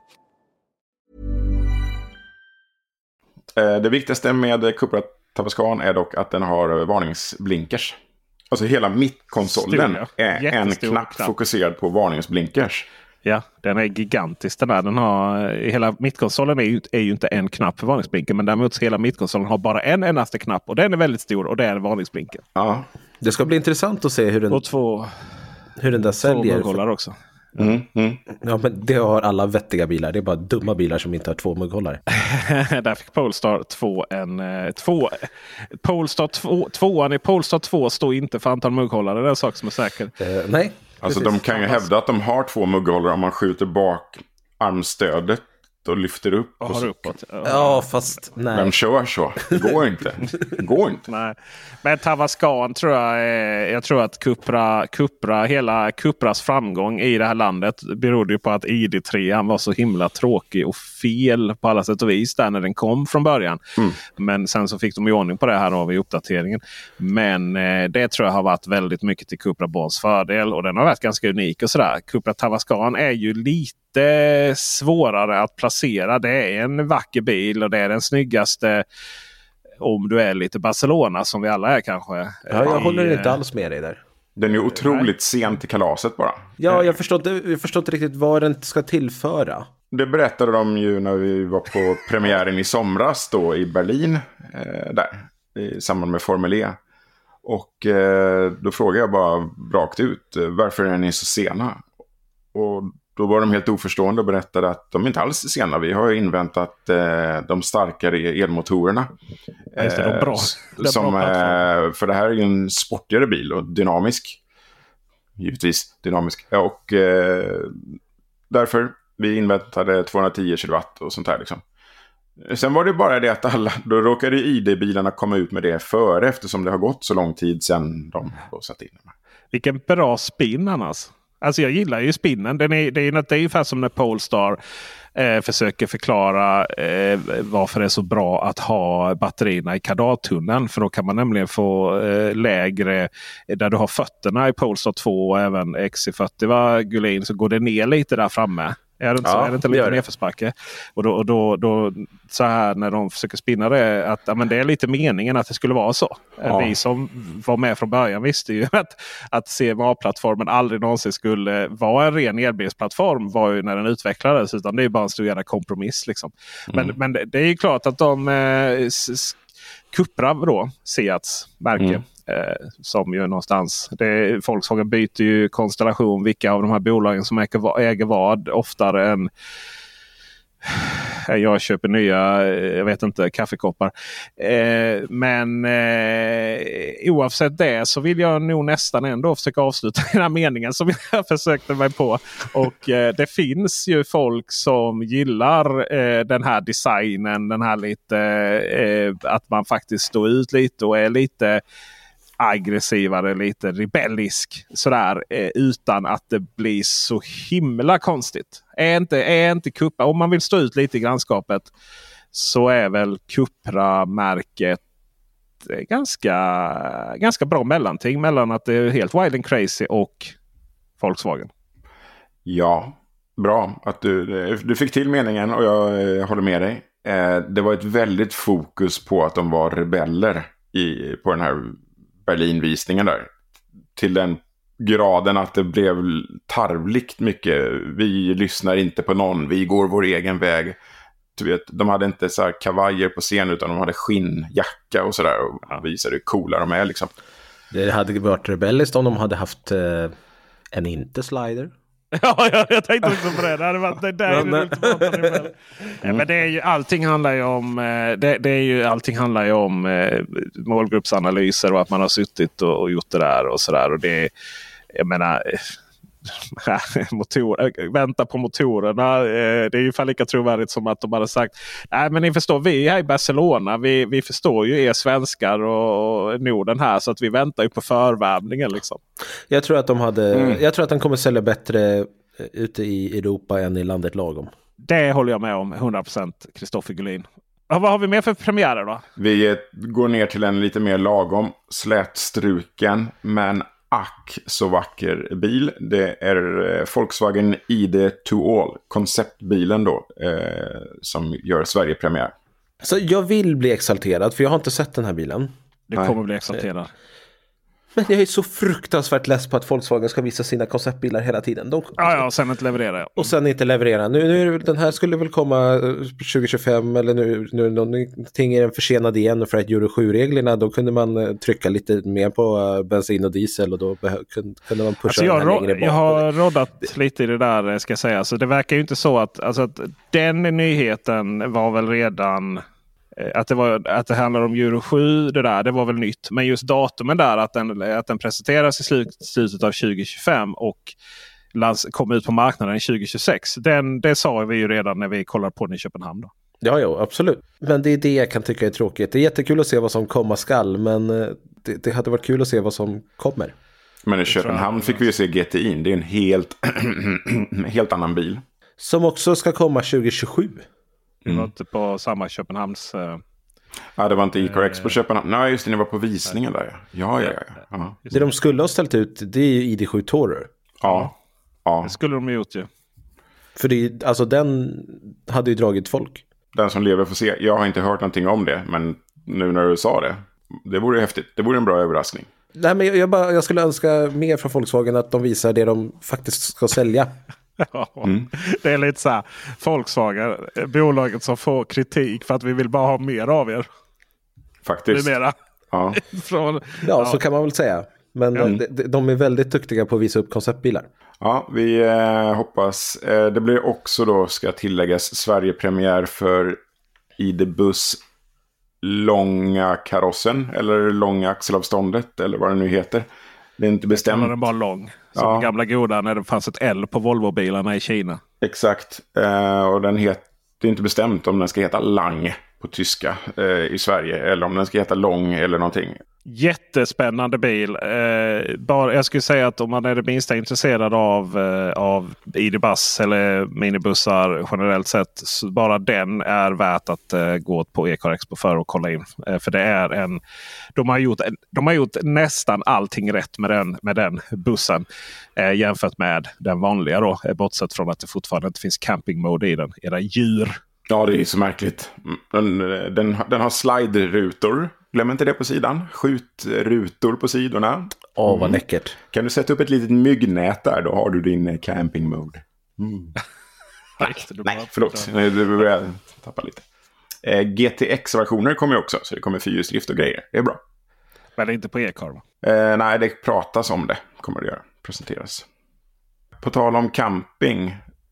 Det viktigaste med Cupra Tavascan är dock att den har varningsblinkers. Alltså hela mittkonsolen
Stor, ja.
är en knapp, knapp fokuserad på varningsblinkers.
Ja, den är gigantisk den där. Den har, hela mittkonsolen är ju, är ju inte en knapp för varningsblinker. Men däremot hela mittkonsolen har bara en endaste knapp. Och den är väldigt stor och det är varningsblinker.
Ja.
Det ska bli intressant att se hur den,
och två,
hur den där säljer.
Två mugghållare också.
Mm, mm.
Ja, men det har alla vettiga bilar. Det är bara dumma bilar som inte har två mugghållare.
Där fick Polestar två en två Polestar två, tvåan i Polestar två står inte för antal mugghållare. Det är en sak som är säker.
Uh, nej.
Alltså de kan ju hävda att de har två mugghållare om man skjuter bak armstödet och lyfter upp.
Och har uppåt. Ja,
ja fast nej.
Vem kör så? Det går inte. Det går inte.
Nej. Men Tavascan tror jag är, jag tror att Cupra, Cupra, hela Cupras framgång i det här landet berodde ju på att I D tre var så himla tråkig och fel på alla sätt och vis där när den kom från början. Mm. Men sen så fick de i ordning på det här då vid uppdateringen. Men eh, det tror jag har varit väldigt mycket till Cupra Bonds fördel och den har varit ganska unik och sådär. Cupra Tavascan är ju lite svårare att placera. Det är en vacker bil och det är den snyggaste om du är lite Barcelona som vi alla är kanske.
Ja, jag
I,
håller inte alls med dig där.
Den är otroligt sent till kalaset bara.
Ja, jag förstår inte, jag förstår inte riktigt vad den ska tillföra.
Det berättade de ju när vi var på premiären i somras då i Berlin eh, där i samband med Formel E. Och eh, då frågade jag bara rakt ut, varför är ni så sena? Och då var de helt oförstående och berättade att de inte alls är sena. Vi har inväntat eh, de starkare elmotorerna.
Eh, det är bra. Det är
som,
bra
eh, för det här är ju en sportigare bil och dynamisk. Givetvis dynamisk. Ja, och eh, därför vi inväntade tvåhundratio kilowatt och sånt här liksom. Sen var det bara det att alla, då råkade I D-bilarna komma ut med det före eftersom det har gått så lång tid sedan de då satt in.
Vilken bra spin annars. Alltså jag gillar ju spinnen. Den är, det är ju det är ungefär som när Polestar eh, försöker förklara eh, varför det är så bra att ha batterierna i kardartunneln. För då kan man nämligen få eh, lägre, där du har fötterna i Polestar två och även X C fyrtio va, Gullin, så går det ner lite där framme. Är det inte, ja, så? Är det inte lite nedförsbacke? Och då, och då, då så här när de försöker spinna det att ja, men det är lite meningen att det skulle vara så. Ja. Vi som var med från början visste ju att, att C M A-plattformen aldrig någonsin skulle vara en ren elbilsplattform var ju när den utvecklades, utan det är bara en stor jävla kompromiss liksom. Mm. Men, men det, det är ju klart att de eh, s- Cupra då, Seats märke. Mm. Eh, som ju någonstans det, Volkswagen byter ju konstellation vilka av de här bolagen som äger, äger vad oftare än Jag köper nya, jag vet inte, kaffekoppar. Eh, men eh, oavsett det så vill jag nog nästan ändå försöka avsluta den här meningen som jag försökte mig på. Och eh, det finns ju folk som gillar eh, den här designen, den här lite eh, att man faktiskt står ut lite och är lite aggressivare, lite rebellisk sådär, eh, utan att det blir så himla konstigt. Är inte, är inte Cupra, om man vill stå ut lite i grannskapet, så är väl Cupra-märket ganska, ganska bra mellanting mellan att det är helt wild and crazy och Volkswagen.
Ja, bra att du, du fick till meningen och jag, jag håller med dig. Eh, det var ett väldigt fokus på att de var rebeller i, på den här Berlinvisningen där. Till den graden att det blev tarvligt mycket. Vi lyssnar inte på någon. Vi går vår egen väg. Du vet, de hade inte så här kavajer på scen utan de hade skinnjacka och sådär. Och ja. visade hur coola de är liksom. Det
hade varit rebelliskt om de hade haft eh, en inte-slider.
Ja, jag, jag tänkte också på det. Det hade varit det där. Men, det ja, men det är ju, allting handlar ju om det, det är ju, allting handlar ju om eh, målgruppsanalyser och att man har suttit och, och gjort det där och sådär. Och det, jag menar, motor, vänta på motorerna. Eh, det är ju fan lika trovärdigt som att de hade sagt, nej men ni förstår, vi är här i Barcelona. Vi, vi förstår ju er svenskar och, och Norden här, så att vi väntar ju på förvärmningen liksom.
Jag tror att de hade, mm. jag tror att de kommer sälja bättre ute i Europa än i landet lagom.
Det håller jag med om, hundra procent, Kristoffer Gullin. Ja, vad har vi mer för premiärer då?
Vi går ner till en lite mer lagom, slätstruken, men ack så vacker bil. Det är Volkswagen I D to All, konceptbilen då, eh, som gör Sverige-premiär.
Så jag vill bli exalterad, för jag har inte sett den här bilen.
Du kommer bli exalterad.
Men jag är så fruktansvärt less på att Volkswagen ska visa sina konceptbilar hela tiden. De...
Ja, ja, och sen inte leverera.
Och sen inte leverera. Nu, nu, den här skulle väl komma tjugo tjugofem eller nu, nu någonting är den försenad igen för att Euro sju-reglerna, då kunde man trycka lite mer på bensin och diesel och då kunde man pusha
alltså
den här
jag
längre bak.
Jag har roddat lite i det där, ska jag säga. Så det verkar ju inte så att, alltså att den nyheten var väl redan... Att det, var, att det handlar om Euro sju, det där, det var väl nytt. Men just datumen där, att den, att den presenteras i slut, slutet av tjugo tjugofem och lands, kom ut på marknaden tjugo tjugosex. Den, det sa vi ju redan när vi kollade på den i Köpenhamn då.
Ja, ja, absolut. Men det är det jag kan tycka är tråkigt. Det är jättekul att se vad som komma skall, men det, det hade varit kul att se vad som kommer.
Men i Köpenhamn fick vi ju se G T I. Det är en helt, helt annan bil.
Som också ska komma tjugo tjugosju.
Det var inte på samma Köpenhamns... Uh,
ja, det var inte E-Car Expo Köpenhamn. Nej, just det, ni var på visningen nej. där. Ja, ja, ja. ja. ja.
Det de skulle ha ställt ut, det är ju I D sju Tourer.
Ja. ja.
Det skulle de ha gjort ju.
För det, alltså den hade ju dragit folk.
Den som lever får se. Jag har inte hört någonting om det, men nu när du sa det, det vore häftigt. Det vore en bra överraskning.
Nej, men jag, jag, bara, jag skulle önska mer från Volkswagen att de visar det de faktiskt ska sälja.
Ja, mm. Det är lite så här, Volkswagen, bolaget som får kritik för att vi vill bara ha mer av er.
Faktiskt.
Mera.
Ja.
Från,
ja, ja, så kan man väl säga. Men mm. de, de är väldigt duktiga på att visa upp konceptbilar.
Ja, vi eh, hoppas. Eh, det blir också då, ska tilläggas, Sverige-premiär för I D-buss långa karossen eller långa axelavståndet eller vad det nu heter. Det är inte bestämt.
Den är bara lång. Som ja. gamla goda när det fanns ett L på Volvo-bilarna i Kina.
Exakt. Eh, och den het, det är inte bestämt om den ska heta Lang på tyska eh, i Sverige. Eller om den ska heta Lång eller någonting.
Jättespännande bil. Eh, bara, jag skulle säga att om man är det minsta intresserad av, eh, av I D-buss eller minibussar generellt sett. Så bara den är värt att eh, gå på E-Car Expo för att kolla in. Eh, för det är en... De har gjort, de har gjort nästan allting rätt med den, med den bussen. Eh, jämfört med den vanliga då. Eh, bortsett från att det fortfarande inte finns camping mode i den. Era djur.
Ja, det är så märkligt. Den, den, den har slide-rutor. Glöm inte det på sidan. Skjutrutor på sidorna.
Åh, oh, vad läckert.
Mm. Kan du sätta upp ett litet myggnät där, då har du din camping mode. Mm. nej, nej, förlåt. Du börjar tappa lite. Eh, G T X-versioner kommer ju också, så det kommer fyrhjulsdrift och grejer. Det är bra.
Men det är inte på E-Car va?
Eh, nej, det pratas om det. Kommer det göra. Presenteras. På tal om camping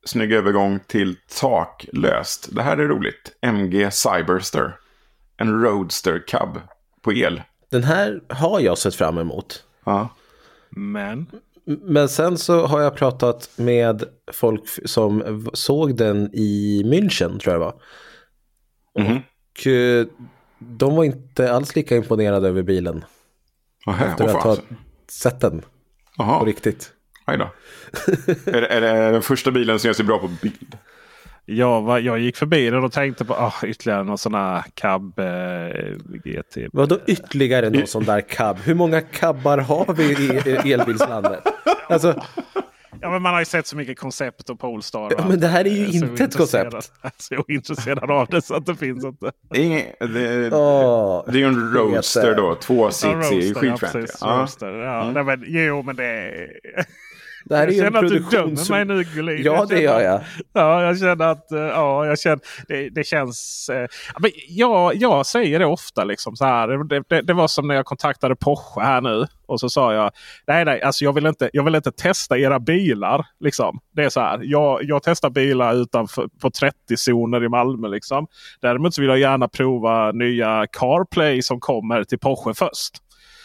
snygg övergång till taklöst. Det här är roligt. M G Cyberster. En Roadster Cub på el.
Den här har jag sett fram emot.
Ja.
Men...
Men sen så har jag pratat med folk som såg den i München, tror jag det var.
Mm-hmm.
Och uh, de var inte alls lika imponerade över bilen.
Aha,
efter att ha sett den.
Aha.
På riktigt.
Nej då. är, det, är det den första bilen som gör sig bra på bild?
Jag, var, jag gick förbi den och tänkte på ah, ytterligare någon sån här cab eh, G T.
Vadå ytterligare någon sån där cab? Hur många cabbar har vi i elbilslandet? Alltså...
Ja, men man har ju sett så mycket koncept och Polestar.
Ja, men det här är ju inte ett koncept.
Jag är så intresserad av det så att det finns inte.
Ingen, det,
oh,
det är ju en Roadster då. Två sits i skitfränt.
Ja, ja. Mm. Nej, men, jo, men det är...
Det här är
jag
ju en produktion
som... mig nu, Gullin.
Ja,
jag
det gör jag.
Ja, jag känner att ja, jag känner, det, det känns... Eh, men jag, jag säger det ofta liksom så här. Det, det, det var som när jag kontaktade Porsche här nu. Och så sa jag, nej, nej, alltså jag vill inte, jag vill inte testa era bilar. Liksom. Det är så här, jag, jag testar bilar utanför på trettio zoner i Malmö. Liksom. Däremot så vill jag gärna prova nya CarPlay som kommer till Porsche först.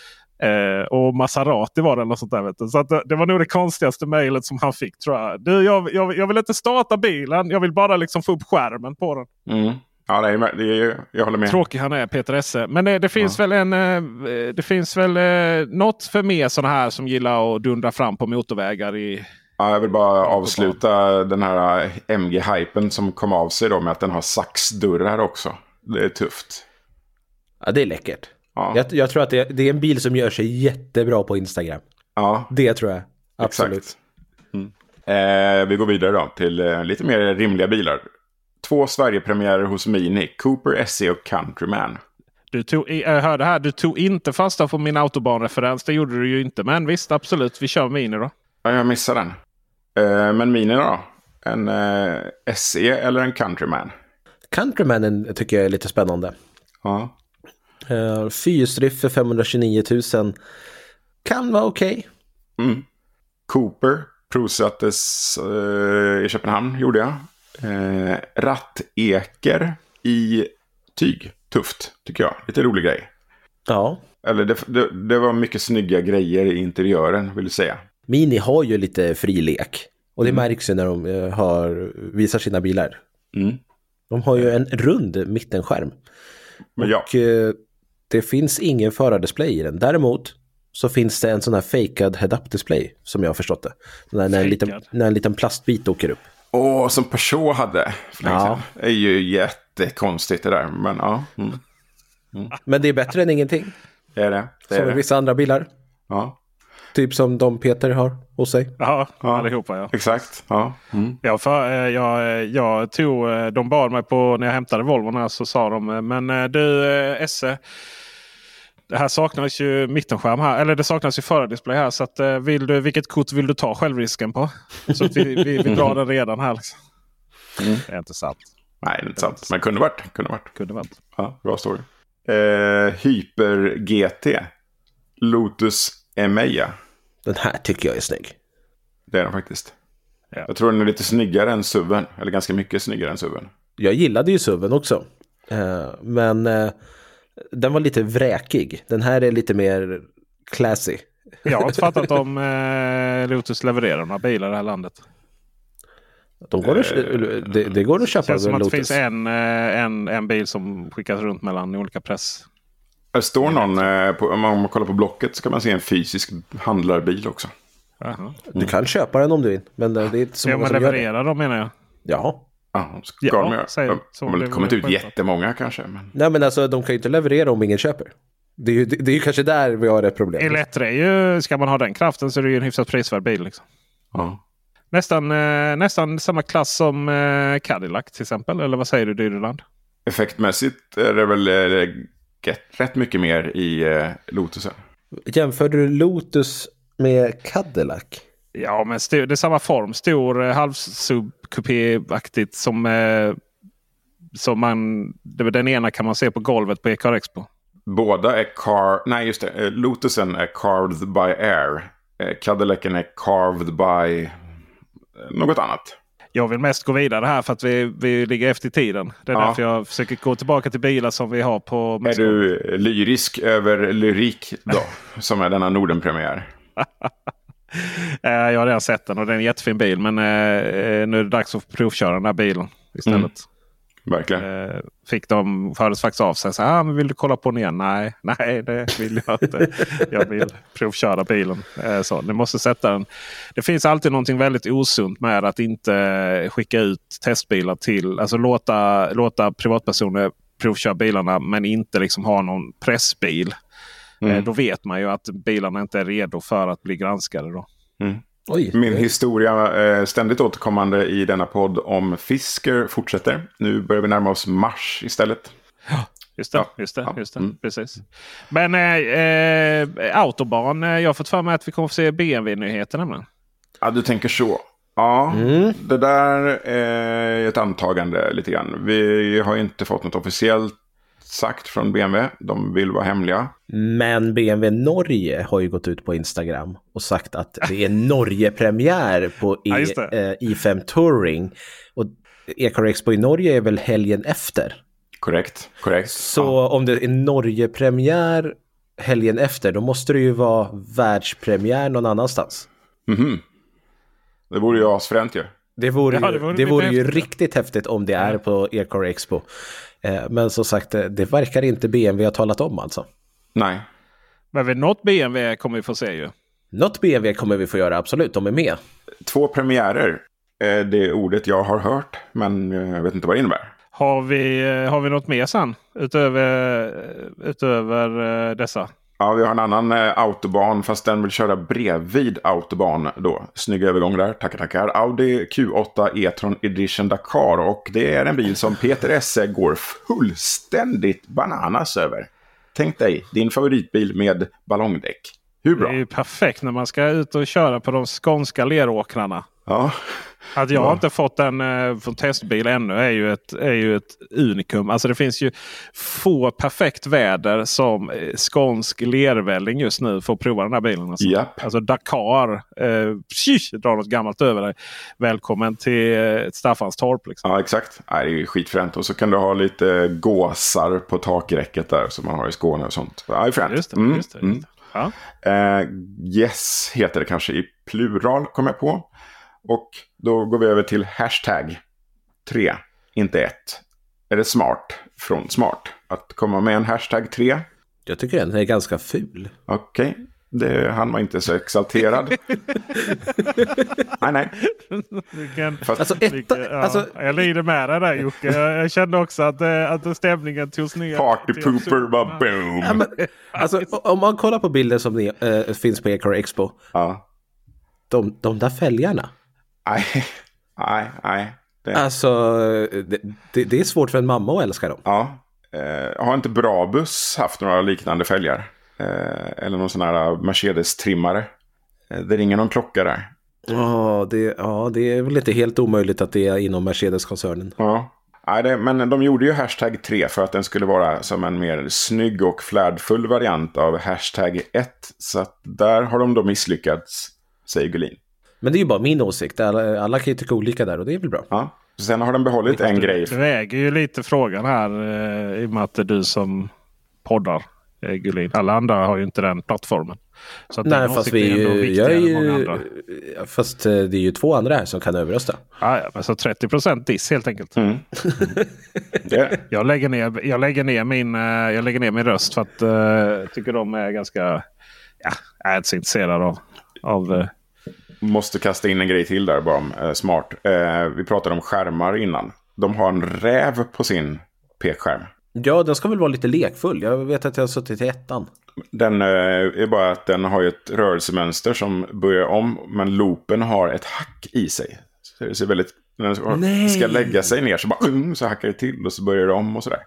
Eh, och Maserati var det eller sånt där, vet du. Så att det, det var nog det konstigaste mejlet som han fick, tror jag. Du, jag, jag, jag vill inte starta bilen, jag vill bara liksom få upp skärmen på den.
Mm. Ja, det är, det är, jag håller med.
Tråkig han är, Peter Esse. Men det, det finns
ja.
väl en eh, det finns väl eh, något för mer sådana här som gillar att dundra fram på motorvägar i...
Ja, jag vill bara avsluta den här M G-hypen som kom av sig då med att den har saxdörrar också. Det är tufft.
Ja, det är läckert.
Ja.
Jag, jag tror att det, det är en bil som gör sig jättebra på Instagram.
Ja.
Det tror jag. Absolut.
Mm. Eh, vi går vidare då till eh, lite mer rimliga bilar. Två Sverigepremiärer hos Mini. Cooper S E och Countryman.
Du tog, jag hörde här, du tog inte fasta på min autobanreferens. Det gjorde du ju inte. Men visst, absolut. Vi kör Mini då.
Ja, jag missade den. Eh, men Mini då? En eh, S E eller en Countryman?
Countrymanen tycker jag är lite spännande.
Ja.
Uh, Fyrhjulsdrift för femhundratjugonio tusen kan vara okej.
Okay. Mm. Cooper provsattes uh, i Köpenhamn, gjorde jag. Uh, ratteker i tyg. Tufft, tycker jag. Lite rolig grej.
Ja.
Eller det, det, det var mycket snygga grejer i interiören, vill jag säga.
Mini har ju lite fri lek. Och det
mm.
märks ju när de uh, har, visar sina bilar.
Mm.
De har ju en rund mittenskärm.
Men
och
ja.
uh, det finns ingen förardisplay i den. Däremot så finns det en sån här faked head-up display som jag har förstått det. När, när, en, liten, när en liten plastbit åker upp.
Åh, som Peugeot hade.
Ja.
Det är ju jättekonstigt det där. Men ja. Mm.
Mm. Men det är bättre än ingenting.
Det är det. det, är
som
det.
vissa andra bilar.
Ja.
Typ som de Peter har hos sig.
Ja,
ja.
allihopa ja.
Exakt. Ja. Mm.
Jag, för, jag, jag tog, de bad mig på när jag hämtade Volvo så sa de, men du Esse, det här saknas ju mittenskärm här, eller det saknas ju förardisplay här, så att, vill du, vilket kort vill du ta självrisken på? Så att vi, vi, vi drar den redan här liksom. Mm. Det är inte sant.
Nej, det är inte sant. Men kunde varit. Kunde varit.
Kunde varit.
Ja, bra story. Eh, Hyper G T. Lotus Emeya.
Den här tycker jag är snygg.
Det är den faktiskt.
Ja.
Jag tror den är lite snyggare än SUVen. Eller ganska mycket snyggare än SUVen.
Jag gillade ju SUVen också. Uh, men uh, den var lite vräkig. Den här är lite mer classy.
Jag har inte fattat om uh, Lotus levererar några bilar i det här landet.
De går att, det, det går att köpa.
Det känns som att
Lotus.
det finns en, en, en bil som skickas runt mellan olika press.
Det står någon, eh, på, om man kollar på Blocket så kan man se en fysisk handlarbil också.
Aha.
Mm. Du kan köpa den om du vill. Men det är inte så
ja,
många
men
som
levererar
gör det.
de menar jag.
Ja.
Ja, ska
ja
de göra.
säg,
de de har väl kommit ut jättemånga kanske. Men...
Nej men alltså de kan ju inte leverera om ingen köper. Det är ju, det, det är ju kanske där vi har ett problem.
Elettra är ju, ska man ha den kraften så är det ju en hyfsat prisvärd bil liksom.
Ja.
Nästan, eh, nästan samma klass som eh, Cadillac till exempel. Eller vad säger du, Dyreland?
Effektmässigt är det väl eh, rätt mycket mer i eh, Lotusen.
Jämför du Lotus med Cadillac?
Ja, men st- det är samma form. Stor eh, halvsub-kupé-aktigt som, eh, som man... Den ena kan man se på golvet på E-car Expo.
Båda är car... Nej, just det. Lotusen är carved by air. Cadillacen är carved by något annat.
Jag vill mest gå vidare här för att vi, vi ligger efter i tiden. Det är ja. därför jag försöker gå tillbaka till bilar som vi har på...
Är du lyrisk över lyrik då? Som är denna Norden-premiär?
Jag har redan sett den och det är en jättefin bil. Men eh, nu är det dags att provköra den här bilen istället. Mm.
Verkligen.
Eh, fick de fördes faktiskt av sig. Så, ah, men vill du kolla på den igen? Nej, nej det vill jag inte. Jag vill provköra bilen. Eh, så, ni måste sätta den. Det finns alltid någonting väldigt osunt med att inte skicka ut testbilar till. Alltså låta, låta privatpersoner provköra bilarna men inte liksom ha någon pressbil. Mm. Eh, då vet man ju att bilarna inte är redo för att bli granskade då.
Mm. Oj. Min historia eh, ständigt återkommande i denna podd om Fisker fortsätter. Nu börjar vi närma oss mars istället.
Ja, just det. Ja. Just det, just det. Mm. Precis. Men eh, eh, Autobahn, jag har fått för mig att vi kommer få se B M W-nyheterna. Men.
Ja, du tänker så. Ja, mm. Det där är ett antagande lite grann. Vi har ju inte fått något officiellt sagt från B M W. De vill vara hemliga.
Men B M W Norge har ju gått ut på Instagram och sagt att det är Norge-premiär på e- ja, eh, i fem Touring. Och E-car Expo i Norge är väl helgen efter?
Korrekt, korrekt.
Så ja. Om det är Norge-premiär helgen efter, då måste det ju vara världspremiär någon annanstans.
Mhm. Det vore ju asfränt ju.
Det vore, ja, det vore, det vore ju riktigt häftigt om det är på E-car Expo. Eh, men som sagt, det verkar inte B M W ha talat om alltså.
Nej.
Men vid något B M W kommer vi få se ju.
Något B M W kommer vi få göra, absolut. De är med.
Två premiärer är det ordet jag har hört, men jag vet inte vad det innebär.
Har vi, har vi något mer sen utöver, utöver dessa?
Ja, vi har en annan eh, Autobahn, fast den vill köra bredvid Autobahn då. Snygg övergång där, tackar tackar. Audi Q åtta e-tron Edition Dakar, och det är en bil som Peter Esse går fullständigt bananas över. Tänk dig, din favoritbil med ballongdäck. Hur bra?
Det är ju perfekt när man ska ut och köra på de skånska leråkrarna.
Ja.
Att jag
ja.
har inte fått en eh, från testbil ännu är ju, ett, är ju ett unikum. Alltså det finns ju få perfekt väder som eh, skånsk lervälling just nu för att prova den här bilen. Alltså,
yep.
alltså Dakar, eh, tjish, drar något gammalt över dig. Välkommen till eh, Staffanstorp. Liksom.
Ja, exakt. Nej, det är ju skitfränt. Och så kan du ha lite gåsar på takräcket där som man har i Skåne och sånt. Ja, det är fränt.
Just det,
mm.
just det. Just det. Ja.
Uh, yes heter det kanske i plural, kommer jag på. Och då går vi över till hashtag tre, inte ett. Är det smart från smart att komma med en hashtag tre?
Jag tycker den är ganska ful.
Okej, okay. Han var inte så exalterad. nej, nej.
Kan,
Fast, alltså, etta,
ja,
alltså,
jag lider med det där, Jocke. Jag, jag kände också att, att stämningen togs ner.
Party pooper, bara boom.
Ja, men, alltså, om man kollar på bilder som det, äh, finns på E-car Expo.
Ja.
De, de där fälgarna.
Nej, nej, nej.
Det... Alltså, det, det, det är svårt för en mamma att älska dem.
Ja. Eh, har inte Brabus haft några liknande fälgar? Eh, eller någon sån här Mercedes-trimmare? Eh, det ringer någon klocka där.
Ja det, ja, det är väl inte helt omöjligt att det är inom Mercedes-koncernen.
Ja. Nej, det, men de gjorde ju hashtag tre för att den skulle vara som en mer snygg och flärdfull variant av hashtag ett. Så att där har de då misslyckats, säger Gullin.
Men det är ju bara min åsikt. Alla, alla kan ju tycka olika där och det är väl bra.
Ja. Sen har den behållit en
du,
grej.
Du äger ju lite frågan här eh, i och med att det är du som poddar, eh, Gullin. Alla andra har ju inte den plattformen. Så att
nej, fast vi är ju, jag är ju, fast det är ju två andra här som kan överrösta.
Ja, ja, men så trettio procent diss helt enkelt.
Mm.
yeah. jag, lägger ner, jag, lägger ner min, jag lägger ner min röst för att jag uh, tycker de är ganska, ja, jag är inte så intresserad av... av uh,
måste kasta in en grej till där bara om eh, smart. Eh, vi pratade om skärmar innan. De har en räv på sin pekskärm.
Ja, den ska väl vara lite lekfull. Jag vet att jag har suttit i ettan.
Den eh, är bara att den har ju ett rörelsemönster som börjar om. Men loopen har ett hack i sig. Så det ser väldigt... När den ska lägga sig ner så bara um, så hackar det till och så börjar det om och sådär.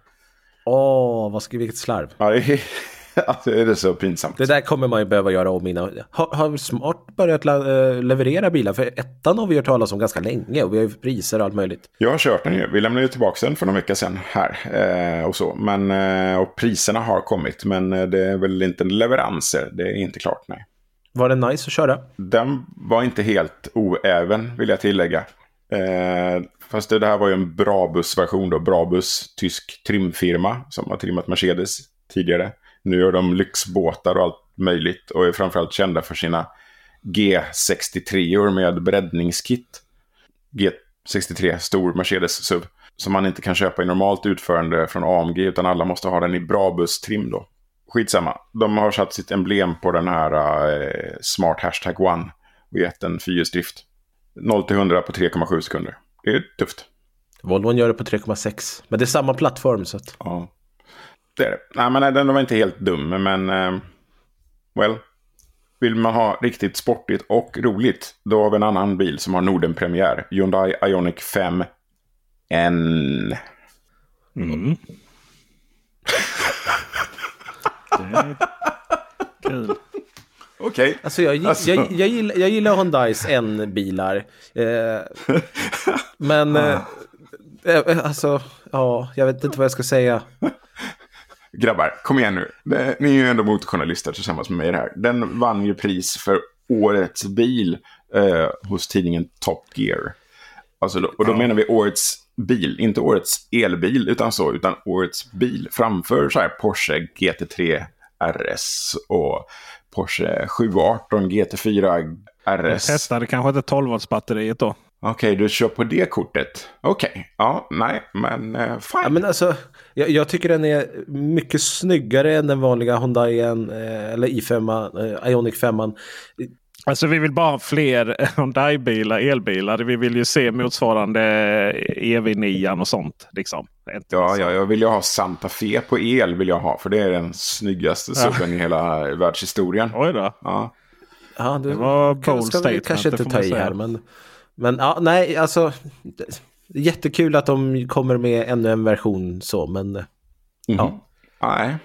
Åh, vad ska vilket slarv.
Ja, det är... Alltså, är det så pinsamt.
Det där kommer man ju behöva göra om innan. Har, har Smart börjat le- leverera bilar? För ettan har vi hört talas om ganska länge och vi har ju priser och allt möjligt.
Jag har kört den ju. Vi lämnade ju tillbaka den för några veckor sedan här eh, och så. Men, eh, och priserna har kommit, men det är väl inte leveranser. Det är inte klart, nej.
Var det nice att köra?
Den var inte helt oäven, vill jag tillägga. Eh, fast det, det här var ju en Brabus-version då. Brabus, tysk trimfirma som har trimmat Mercedes tidigare. Nu gör de lyxbåtar och allt möjligt och är framförallt kända för sina G sextiotre med breddningskit. G sextiotre, stor Mercedes S U V, som man inte kan köpa i normalt utförande från A M G, utan alla måste ha den i Brabus-trim då. Skitsamma. De har satt sitt emblem på den här eh, Smart Hashtag One och gett en fyrhjulsdrift. noll till hundra på tre komma sju sekunder. Det är tufft.
Volvon gör det på tre komma sex. Men det är samma plattform så att...
Ja. Det är det. Nej, men den var inte helt dum, men eh, well, vill man ha riktigt sportigt och roligt, då har vi en annan bil som har Norden-premiär. Hyundai Ioniq fem N.
Mm. Det är kul.
Okej. Okay.
Alltså jag, alltså. jag, jag, gillar, jag gillar Hyundais N-bilar. Eh, men eh, eh, alltså, ja, jag vet inte vad jag ska säga.
Grabbar, kom igen nu. Det, ni är ju ändå motorjournalister tillsammans med mig här. Den vann ju pris för årets bil eh, hos tidningen Top Gear. Alltså då, och då ja. menar vi årets bil, inte årets elbil utan så, utan årets bil framför så här Porsche G T tre R S och Porsche sju arton G T fyra R S.
Jag testade kanske inte tolv volts batteriet då.
Okej, okay, du kör på det kortet. Okej, okay. ja, nej, men uh, fine.
Ja, men alltså, jag, jag tycker den är mycket snyggare än den vanliga Hyundai eh, eller i fem, eh, Ioniq fem.
Alltså vi vill bara ha fler Hyundai-bilar, elbilar. Vi vill ju se motsvarande E V nio och sånt. Liksom.
Ja, ja, jag vill ju ha Santa Fe på el vill jag ha. För det är den snyggaste ja. suven i hela världshistorien.
Oj då.
Ja,
ja det,
det var bold statement.
Kanske inte ta i här, men... Men ja, nej, alltså jättekul att de kommer med ännu en version så, men mm-hmm. ja.
Nej.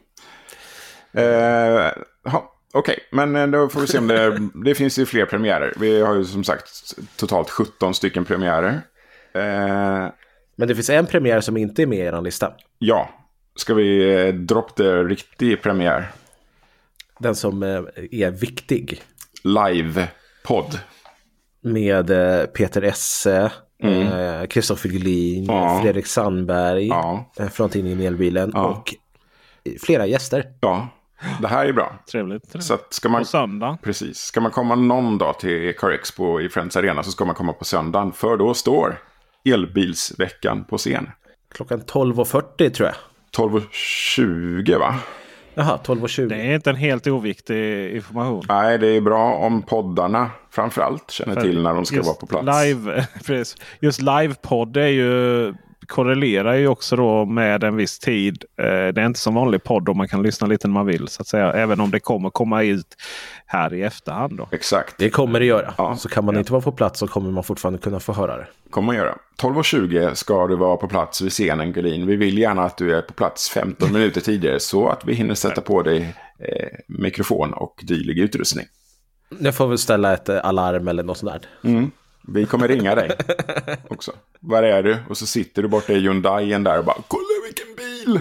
Uh, Okej, okay. Men då får vi se om det, det finns ju fler premiärer. Vi har ju som sagt totalt sjutton stycken premiärer. Uh,
men det finns en premiär som inte är med i er lista.
Ja, ska vi uh, droppa det riktig premiär?
Den som uh, är viktig.
Live-podd.
Med eh, Peter Esse, Kristoffer mm. Gullin, ja. Fredrik Sandberg
ja.
eh, från tidningen Elbilen ja. och flera gäster.
Ja, det här är bra.
Trevligt. trevligt.
Så att ska man,
på söndag.
Precis. Ska man komma någon dag till E-car Expo i Friends Arena så ska man komma på söndagen. För då står elbilsveckan på scen.
Klockan tolv och fyrtio tror jag.
tolv och tjugo va?
Jaha, tolv och tjugo.
Det är inte en helt oviktig information.
Nej, det är bra om poddarna framförallt känner till när de ska vara på plats.
Live, precis. Just livepodd är ju, korrelerar ju också då med en viss tid. Det är inte som vanlig podd och man kan lyssna lite när man vill så att säga. Även om det kommer komma ut här i efterhand då.
Exakt.
Det kommer det göra.
Ja.
Så kan man
ja.
inte vara på plats så kommer man fortfarande kunna få höra det.
Kommer man göra. tolv och tjugo ska du vara på plats vid scenen, Gullin. Vi vill gärna att du är på plats femton minuter tidigare så att vi hinner sätta på dig eh, mikrofon och dylig utrustning.
Jag får väl ställa ett alarm eller något sånt där.
Mm. Vi kommer ringa dig också. Var är du? Och så sitter du borta i Hyundaien där och bara, kolla vilken bil!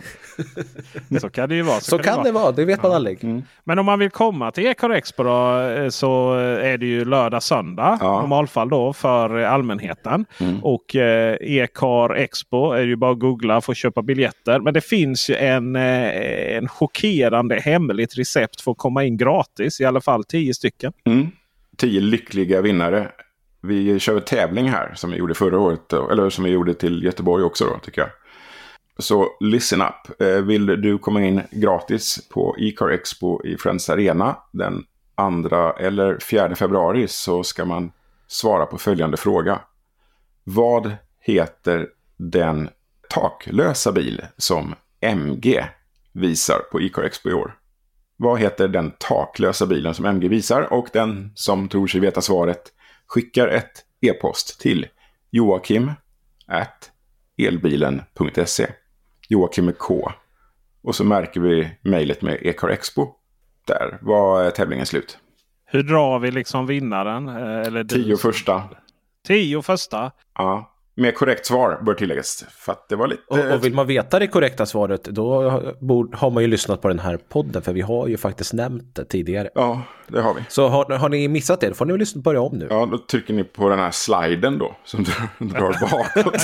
Så kan det ju vara.
Så, så kan, kan det, vara. det vara, det vet man
ja.
aldrig.
Mm. Men om man vill komma till E-car Expo då, så är det ju lördag, söndag. Ja. Normalfall då för allmänheten. Mm. Och eh, E-car Expo är ju bara att googla för att köpa biljetter. Men det finns ju en, eh, en chockerande hemligt recept för att komma in gratis. I alla fall tio stycken.
Mm. Tio lyckliga vinnare. Vi kör en tävling här som vi gjorde förra året. Eller som vi gjorde till Göteborg också då tycker jag. Så listen up. Vill du komma in gratis på E-car Expo i Friends Arena den andra eller fjärde februari så ska man svara på följande fråga. Vad heter den taklösa bil som M G visar på E-car Expo i år? Vad heter den taklösa bilen som M G visar? Och den som tror sig veta svaret skickar ett e-post till Joakim at elbilen punkt se. Joakim med K. Och så märker vi mejlet med E-car Expo. Där var tävlingen slut.
Hur drar vi liksom vinnaren? Eller
Tio första.
Tio första?
Ja. Med korrekt svar bör tilläggas. För att det var lite...
och, och vill man veta det korrekta svaret, då har man ju lyssnat på den här podden, för vi har ju faktiskt nämnt det tidigare.
Ja, det har vi.
Så har, har ni missat det, då får ni väl lyssna, börja om nu.
Ja, då trycker ni på den här sliden då, som drar bakåt.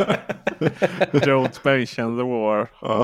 Don't mention the war.
Ja.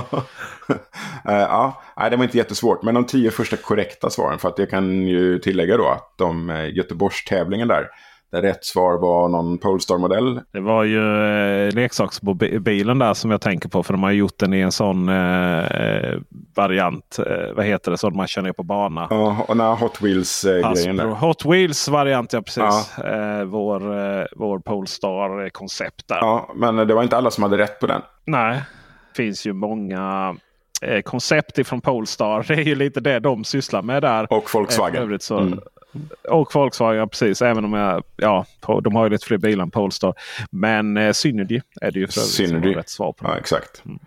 Ja, nej, det var inte jättesvårt. Men de tio första korrekta svaren, för att jag kan ju tillägga då att de Göteborgstävlingen där, där rätt svar var någon Polestar-modell.
Det var ju eh, leksaksbilen där som jag tänker på. För de har gjort den i en sån eh, variant. Eh, vad heter det? Som man känner på bana.
Ja, och när Hot Wheels-grejen där.
Hot Wheels-variant, ja precis. Ja. Eh, vår, eh, vår Polestar-koncept där.
Ja, men det var inte alla som hade rätt på den.
Nej, det finns ju många eh, koncept ifrån Polestar. Det är ju lite det de sysslar med där.
Och Volkswagen.
Eh, övrigt så... Mm. Och Volkswagen, precis. Även om jag, ja, de har ju lite fler bilar än Polestar. Men eh, Synergy är det ju för
Synergy.
Rätt svar på.
Ja, exakt. Mm.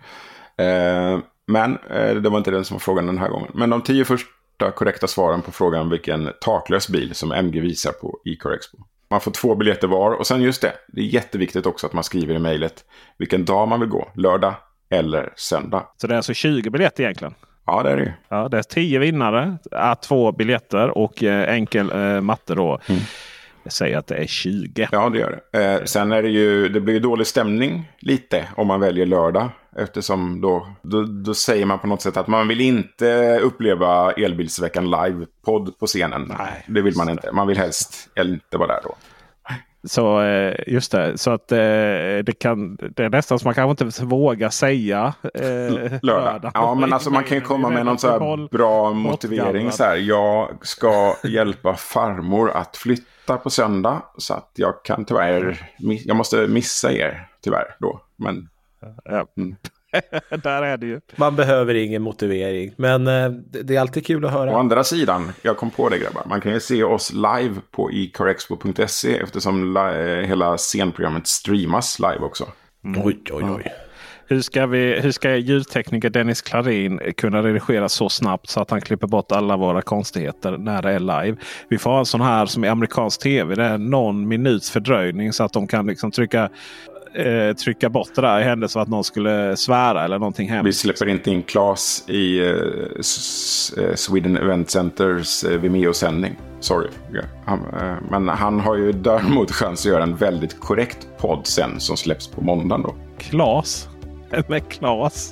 Eh, men eh, det var inte den som var frågan den här gången. Men de tio första korrekta svaren på frågan vilken taklös bil som M G visar på E-Car Expo. Man får två biljetter var. Och sen just det, det är jätteviktigt också att man skriver i mejlet vilken dag man vill gå. Lördag eller söndag.
Så det är alltså tjugo biljetter egentligen?
Ja, det är det.
Ja, det är tio vinnare, två biljetter och eh, enkel eh, matte då. Mm. Jag säger att det är tjugo.
Ja, det gör det. Eh, sen är det ju, det blir ju dålig stämning lite om man väljer lördag. Eftersom då, då, då säger man på något sätt att man vill inte uppleva Elbilsveckan live-podd på scenen. Nej, det vill man inte. Man vill helst inte vara där då.
Så just det, så att det kan, det är nästan som man kanske inte vågar säga eh,
lördag. lördag. Ja, men alltså man kan ju komma med någon så här bra motivering så här. Jag ska hjälpa farmor att flytta på söndag så att jag kan tyvärr, jag måste missa er tyvärr då. Men
ja. Mm. Där är det ju.
Man behöver ingen motivering. Men eh, det är alltid kul att höra.
Å andra sidan, jag kom på det grabbar. Man kan ju se oss live på e car expo punkt se eftersom li- hela scenprogrammet streamas live också.
Mm. Oj, oj, oj.
Ja. Hur ska, vi, hur ska ljudtekniker Dennis Klarin kunna redigera så snabbt så att han klipper bort alla våra konstigheter när det är live? Vi får ha en sån här som i amerikansk tv. Det är någon minuts fördröjning så att de kan liksom trycka... Eh, trycka bort det där i händelse av att någon skulle svära eller någonting hemskt.
Vi släpper inte in Claes i eh, S- Sweden Event Centers eh, Vimeo-sändning. Sorry. Ja, han, eh, men han har ju däremot chans att göra en väldigt korrekt podd sen som släpps på måndagen då.
Claes? Med Claes?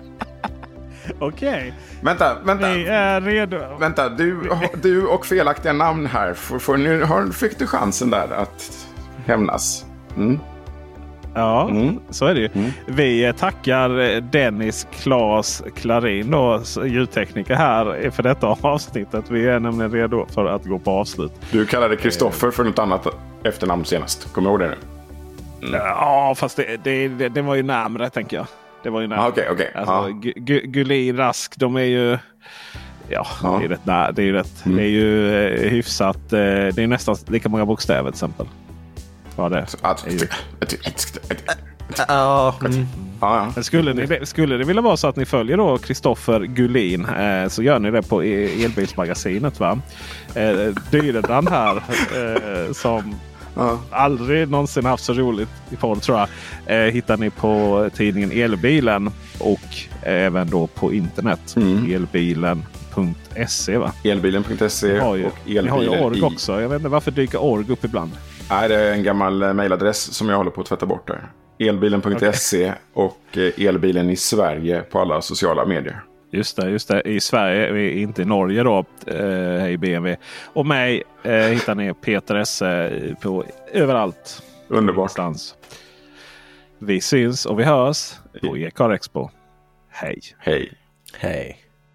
Okej. Okay.
Vänta, vänta.
Vi är redo.
Vänta, du, du och felaktiga namn här. För, för nu har, fick du chansen där att hämnas. Mm.
Ja, mm. så är det ju. Mm. Vi tackar Dennis Claes Klarin då, ljudtekniker här för detta avsnittet. Vi är nämligen redo för att gå på avslut.
Du kallade Kristoffer för något annat efternamn senast. Kommer du ihåg det nu?
Mm. Ja, fast det, det, det, det var ju närmare tänker jag. Det var ju närmare.
Ah, okej, okej.
Alltså,
ah.
G- G- Gulin, Rask, de är ju... Ja, ah. det är rätt nära. Det är ju rätt. Mm. Det är ju eh, hyfsat. Eh, det är nästan lika många bokstäver till exempel. Ja, det är ju...
Ja, mm.
ja.
Skulle ni, skulle det vilja vara så att ni följer då Kristoffer Gulin eh, så gör ni det på Elbilsmagasinet, va? Eh, Dyredan här eh, som ja. aldrig någonsin haft så roligt i podd, tror jag. Eh, hittar ni på tidningen Elbilen och eh, även då på internet. Mm. elbilen punkt se, va?
elbilen punkt se
och Elbilen. Ni har ju org
i...
också. Jag vet inte varför dyker org upp ibland.
Nej, det är en gammal mejladress som jag håller på att tvätta bort där. elbilen punkt se okay. och Elbilen i Sverige på alla sociala medier.
Just det, just det. I Sverige, inte i Norge då. Eh, hej B M W. Och mig eh, hittar ni Peter S på överallt.
Underbart.
Någonstans. Vi syns och vi hörs på E-Car Expo. Hej.
Hej.
Hej.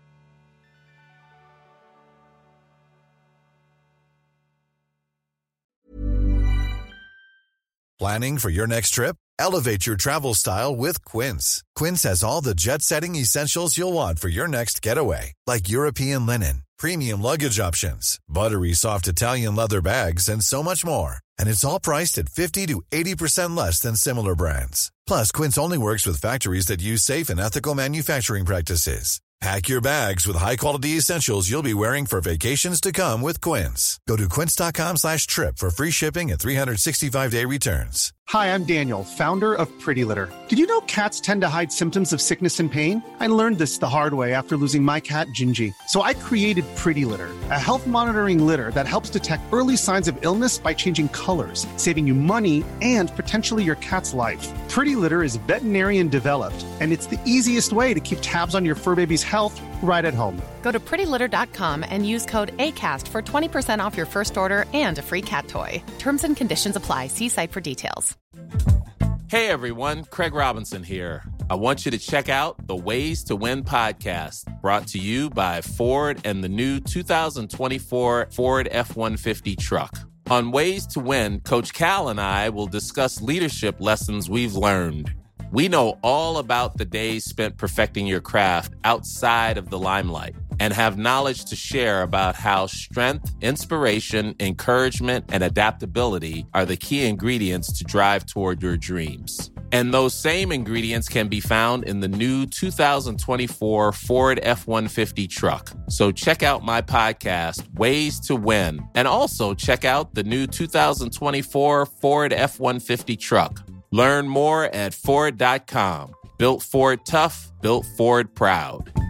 Planning for your next trip? Elevate your travel style with Quince. Quince has all the jet-setting essentials you'll want for your next getaway, like European linen, premium luggage options, buttery soft Italian leather bags, and so much more. And it's all priced at fifty to eighty percent less than similar brands. Plus, Quince only works with factories that use safe and ethical manufacturing practices. Pack your bags with high-quality essentials you'll be wearing for vacations to come with Quince. Go to quince dot com slash trip for free shipping and three sixty-five day returns.
Hi, I'm Daniel, founder of Pretty Litter. Did you know cats tend to hide symptoms of sickness and pain? I learned this the hard way after losing my cat, Gingy. So I created Pretty Litter, a health monitoring litter that helps detect early signs of illness by changing colors, saving you money and potentially your cat's life. Pretty Litter is veterinarian developed, and it's the easiest way to keep tabs on your fur baby's health right at home.
Go to pretty litter dot com and use code ACAST for twenty percent off your first order and a free cat toy. Terms and conditions apply. See site for details.
Hey everyone, Craig Robinson here. I want you to check out the Ways to Win podcast, brought to you by Ford and the new two thousand twenty-four Ford F one fifty truck. On Ways to Win, Coach Cal and I will discuss leadership lessons we've learned. We know all about the days spent perfecting your craft outside of the limelight and have knowledge to share about how strength, inspiration, encouragement, and adaptability are the key ingredients to drive toward your dreams. And those same ingredients can be found in the new two thousand twenty-four Ford F one fifty truck. So check out my podcast, Ways to Win, and also check out the new two thousand twenty-four Ford F one fifty truck. Learn more at Ford dot com. Built Ford tough, built Ford proud.